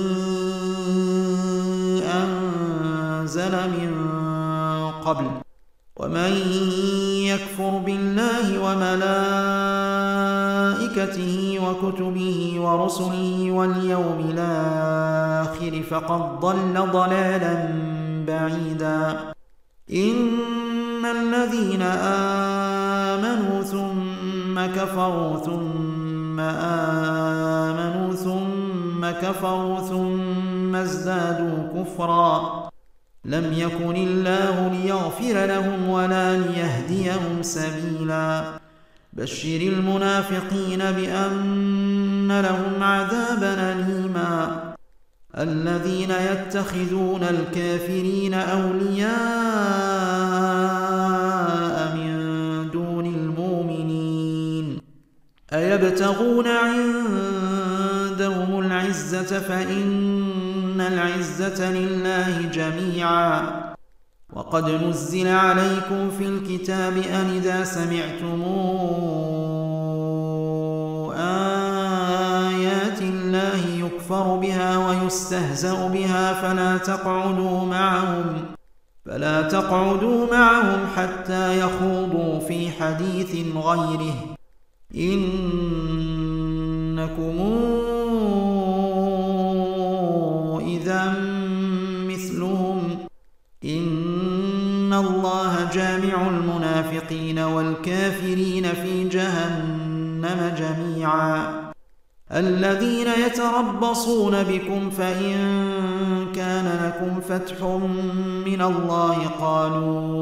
أنزل من قبل ومن يكفر بالله وملائكته وكتبه ورسله واليوم الآخر فقد ضل ضلالا بعيدا إن الذين آمنوا ثم كفروا ثم آمنوا ثم كفروا ثم ازدادوا كفرا لم يكن الله ليغفر لهم ولا ليهديهم سبيلا بشر المنافقين بأن لهم عذابا أليما الذين يتخذون الكافرين أولياء من دون المؤمنين أيبتغون عندهم العزة فإن العزة لله جميعا وقد نزل عليكم في الكتاب أن إذا سمعتم آيات الله يكفر بها ويستهزأ بها فلا تقعدوا معهم فلا تقعدوا معهم حتى يخوضوا في حديث غيره إنكم إذا مثلهم إن الله جامع المنافقين والكافرين في جهنم جميعا الذين يتربصون بكم فإن كان لكم فتح من الله قالوا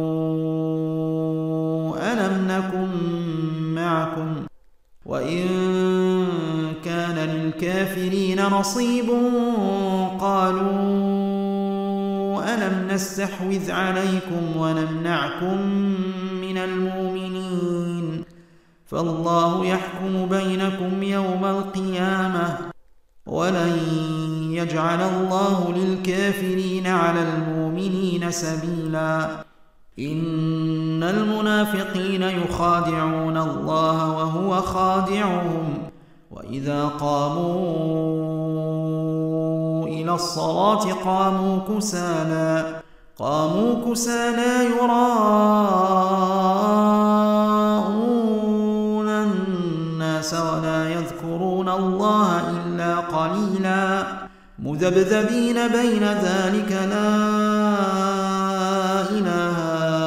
ألم نكن معكم وإن كان للكافرين نصيب قالوا ألم نستحوذ عليكم ونمنعكم من المؤمنين فالله يحكم بينكم يوم القيامة ولن يجعل الله للكافرين على المؤمنين سبيلا إن المنافقين يخادعون الله وهو خادعهم وإذا قاموا إلى الصلاة قاموا كسالى قاموا كسالى يراءون الناس ولا يذكرون الله إلا قليلا مذبذبين بين ذلك لا إله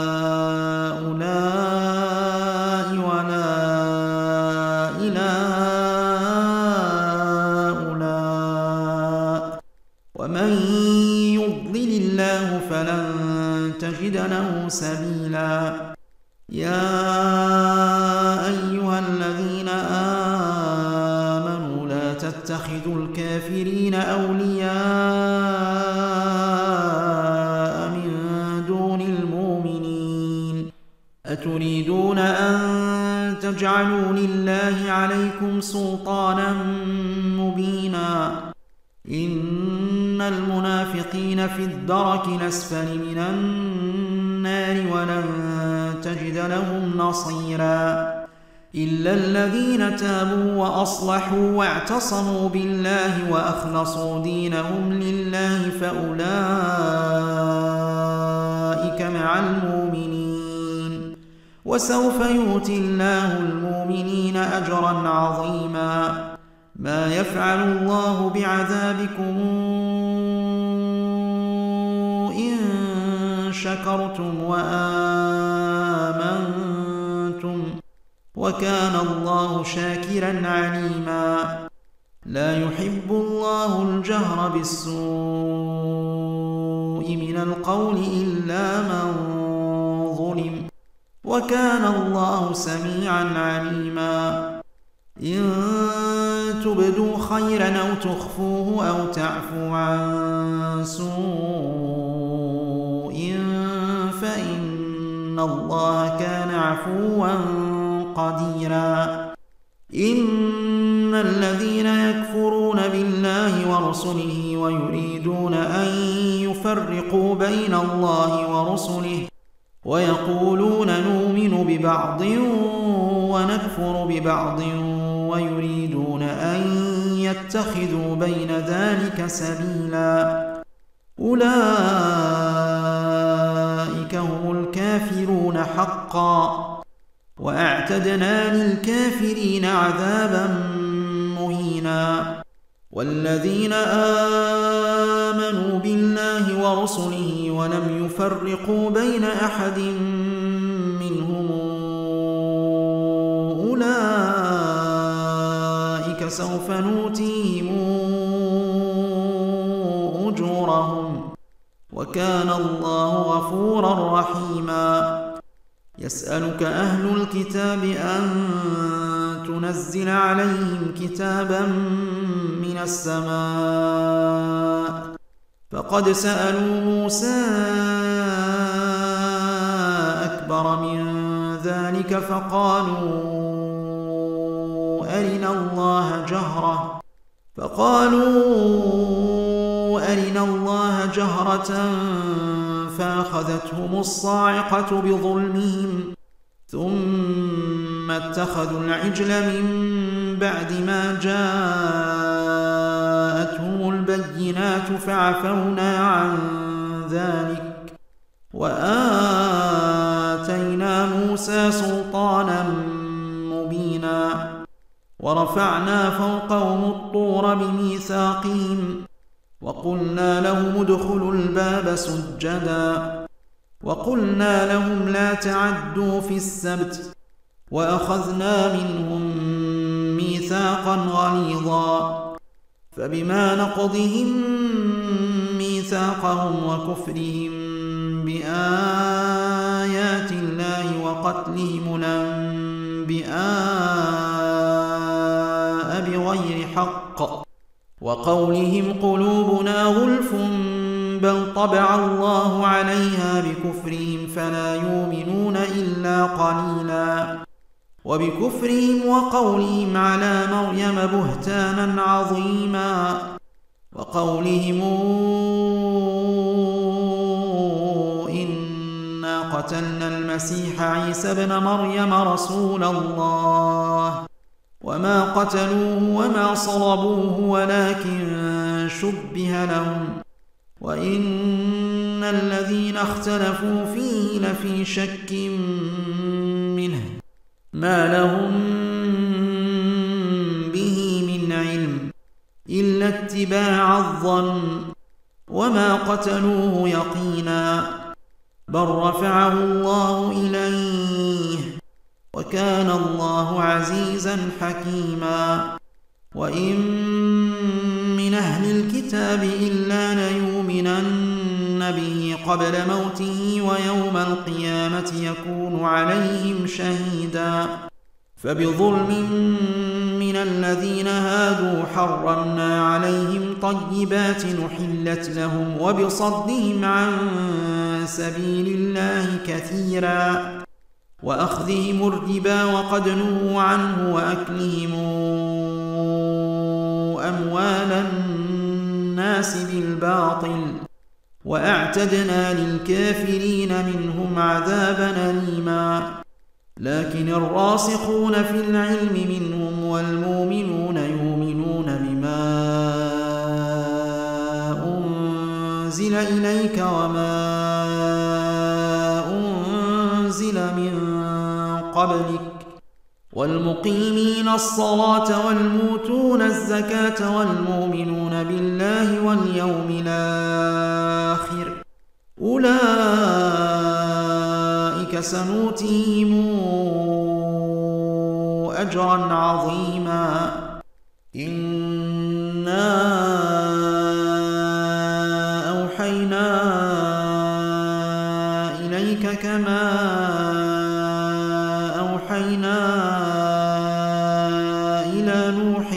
هؤلاء ولا إله هؤلاء ومن يضلل الله فلن تجد له سبيلا يا أيها الذين آمنوا لا تتخذوا الكافرين أولياء من دون المؤمنين أتريدون أن تجعلوا لله عليكم سلطانا مبينا إن المنافقين في الدرك الأسفل من النار ولن تجد لهم نصيرا إلا الذين تابوا وأصلحوا واعتصموا بالله وأخلصوا دينهم لله فأولئك مع المؤمنين وسوف يؤتي الله المؤمنين أجرا عظيما ما يفعل الله بعذابكم شكرتم وآمنتم وكان الله شاكرا عليما. لا يحب الله الجهر بالسوء من القول إلا من ظلم وكان الله سميعا عليما. إن تبدوا خيرا أو تخفوه أو تعفو عن سوء فإن الله كان عفوا قديرا. إن الذين يكفرون بالله ورسله ويريدون أن يفرقوا بين الله ورسله ويقولون نؤمن ببعض ونكفر ببعض ويريدون أن يتخذوا بين ذلك سبيلا أولئك هم الكافرون حقا وأعتدنا للكافرين عذابا مهينا. والذين آمنوا بالله ورسله ولم يفرقوا بين أحد منهم أولئك سوف نؤتيهم أجورهم وكان الله غفورا رحيما. يسألك أهل الكتاب أن تنزل عليهم كتابا من السماء فقد سألوا موسى أكبر من ذلك فقالوا أرنا الله جهرة فقالوا أرنا الله جهرة فأخذتهم الصاعقة بظلمهم ثم اتخذوا العجل من بعد ما جاءتهم البينات فعفونا عن ذلك وآتينا موسى سلطانا مبينا. ورفعنا فوقهم الطور بميثاقهم وقلنا لهم ادخلوا الباب سجدا وقلنا لهم لا تعدوا في السبت وأخذنا منهم ميثاقا غليظا. فبما نقضهم ميثاقهم وكفرهم بآيات الله وقتلهم الأنبياء بغير حق وقولهم قلوبنا غلف بل طبع الله عليها بكفرهم فلا يؤمنون إلا قليلا. وبكفرهم وقولهم على مريم بهتانا عظيما وقولهم إنا قتلنا المسيح عيسى ابن مريم رسول الله وما قتلوه وما صلبوه ولكن شبه لهم وإن الذين اختلفوا فيه لفي شك منه ما لهم به من علم إلا اتباع الظن وما قتلوه يقينا بل رفعه الله إليه وكان الله عزيزا حكيما. وإن من أهل الكتاب إلا ليؤمنن به قبل موته ويوم القيامة يكون عليهم شهيدا. فبظلم من الذين هادوا حرمنا عليهم طيبات أحلت لهم وبصدهم عن سبيل الله كثيرا وأخذهم الربا وقد نهوا عنه وأكلهم أموال الناس بالباطل وأعتدنا للكافرين منهم عذابا أليما. لكن الراسخون في العلم منهم والمؤمنون يؤمنون بما أنزل إليك وما أنزل من قبلك والمقيمين الصلاة والموتون الزكاة والمؤمنون بالله واليوم الآخر أولئك أولئك سنؤتيهم أجرا عظيما إنا أوحينا إليك كما أوحينا إلى نوح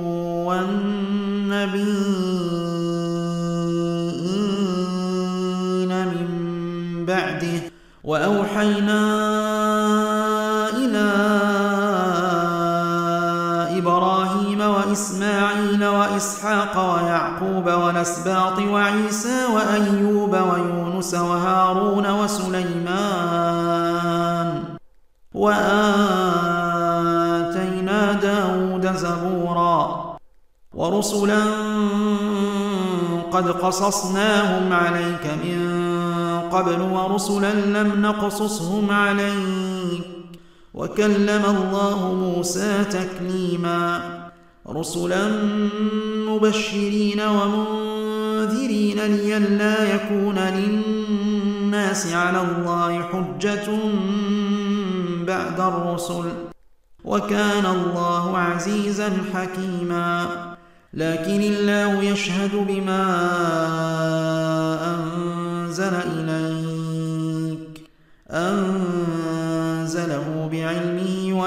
والنبيين من بعده وأوحينا إلى إبراهيم وإسماعيل وإسحاق ويعقوب والأسباط وعيسى وأيوب ويونس وهارون وسليمان وآتينا داود زبورا ورسلا قد قصصناهم عليك من قبل ورسلا لم نقصصهم عليك وكلم الله موسى تكليما رسلا مبشرين ومنذرين لئلا يكون للناس على الله حجة بعد الرسل وكان الله عزيزا حكيما لكن الله يشهد بما أنزل إليك أنزله بعلمه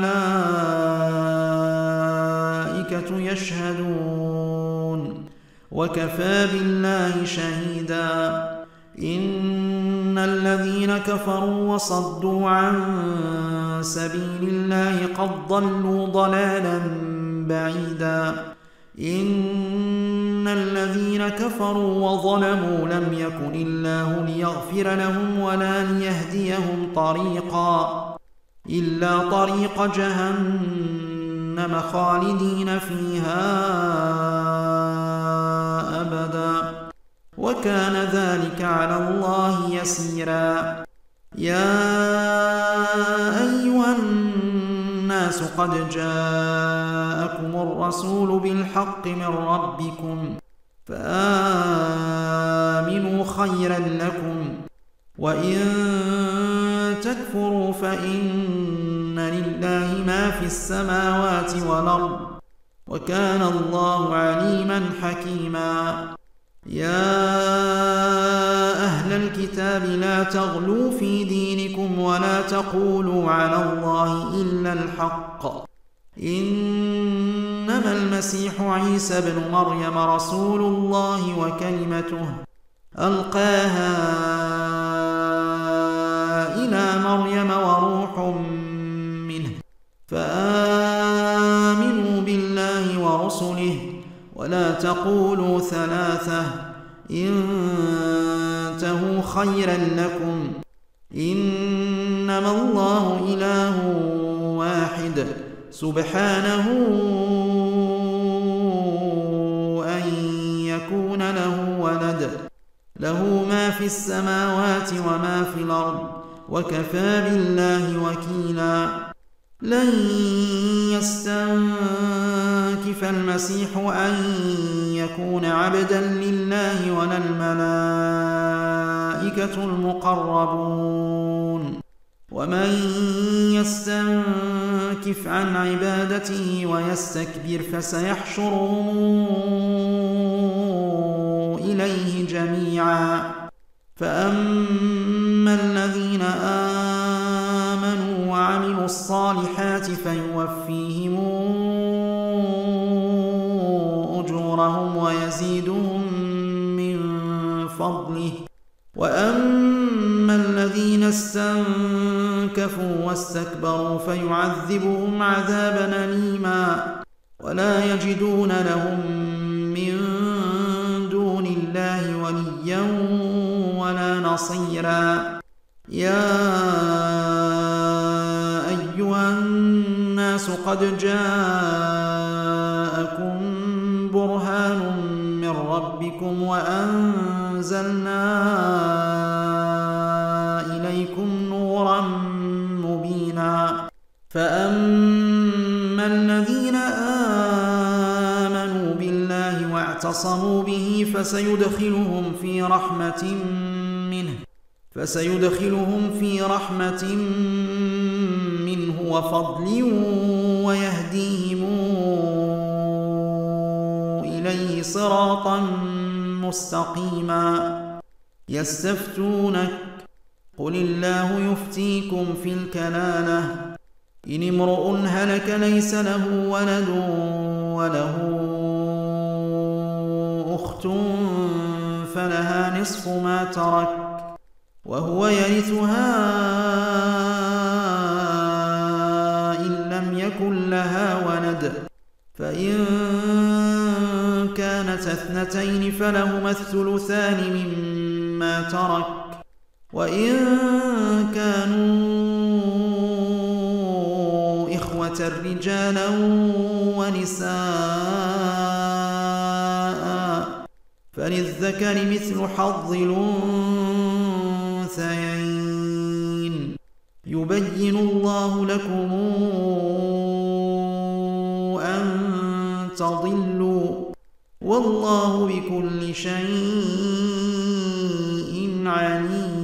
والملائكة يشهدون وكفى بالله شهيدا إن الذين كفروا وصدوا عن سبيل الله قد ضلوا ضلالا بعيدا إن الذين كفروا وظلموا لم يكن الله ليغفر لهم ولا ليهديهم طريقا إلا طريق جهنم خالدين فيها أبدا وكان ذلك على الله يسيرا يا أيها الناس قد جاءكم الرسول بالحق من ربكم فآمنوا خيرا لكم وإن تكفروا فإن لله ما في السماوات والأرض وكان الله عليما حكيما يا أهل الكتاب لا تغلوا في دينكم ولا تقولوا على الله إلا الحق إنما المسيح عيسى بن مريم رسول الله وكلمته ألقاها إلى مريم وروح منه فآمنوا بالله ورسله ولا تقولوا ثلاثة انتهوا خيرا لكم إنما الله إله واحد سبحانه أن يكون له ولد له ما في السماوات وما في الأرض وكفى بالله وكيلا لن يستنكف المسيح أن يكون عبدا لله ولا الملائكة المقربون ومن يستنكف عن عبادته ويستكبر فسيحشرهم إليه جميعا فأما الذين آمنوا وعملوا الصالحات فيوفيهم أجورهم ويزيدهم من فضله وأما الذين استنكفوا واستكبروا فيعذبهم عذابا أليما ولا يجدون لهم من دون الله وليا ولا نصيرا يا أيها الناس قد جاءكم برهان من ربكم وأنزلنا إليكم نورا مبينا فأما الذين آمنوا بالله واعتصموا به فسيدخلهم في رحمة منه فسيدخلهم في رحمة منه وفضل ويهديهم إليه صراطا مستقيما. يستفتونك قل الله يفتيكم في الكلالة إن امرؤ هلك ليس له ولد وله أخت فلها نصف ما ترك وهو يرثها إن لم يكن لها ولد، فإن كانت اثنتين فلهما الثلثان مما ترك، وإن كانوا إخوة رجالا ونساء فللذكر مثل حظ الأنثيين. يبين الله لكم أن تضلوا والله بكل شيء عليم.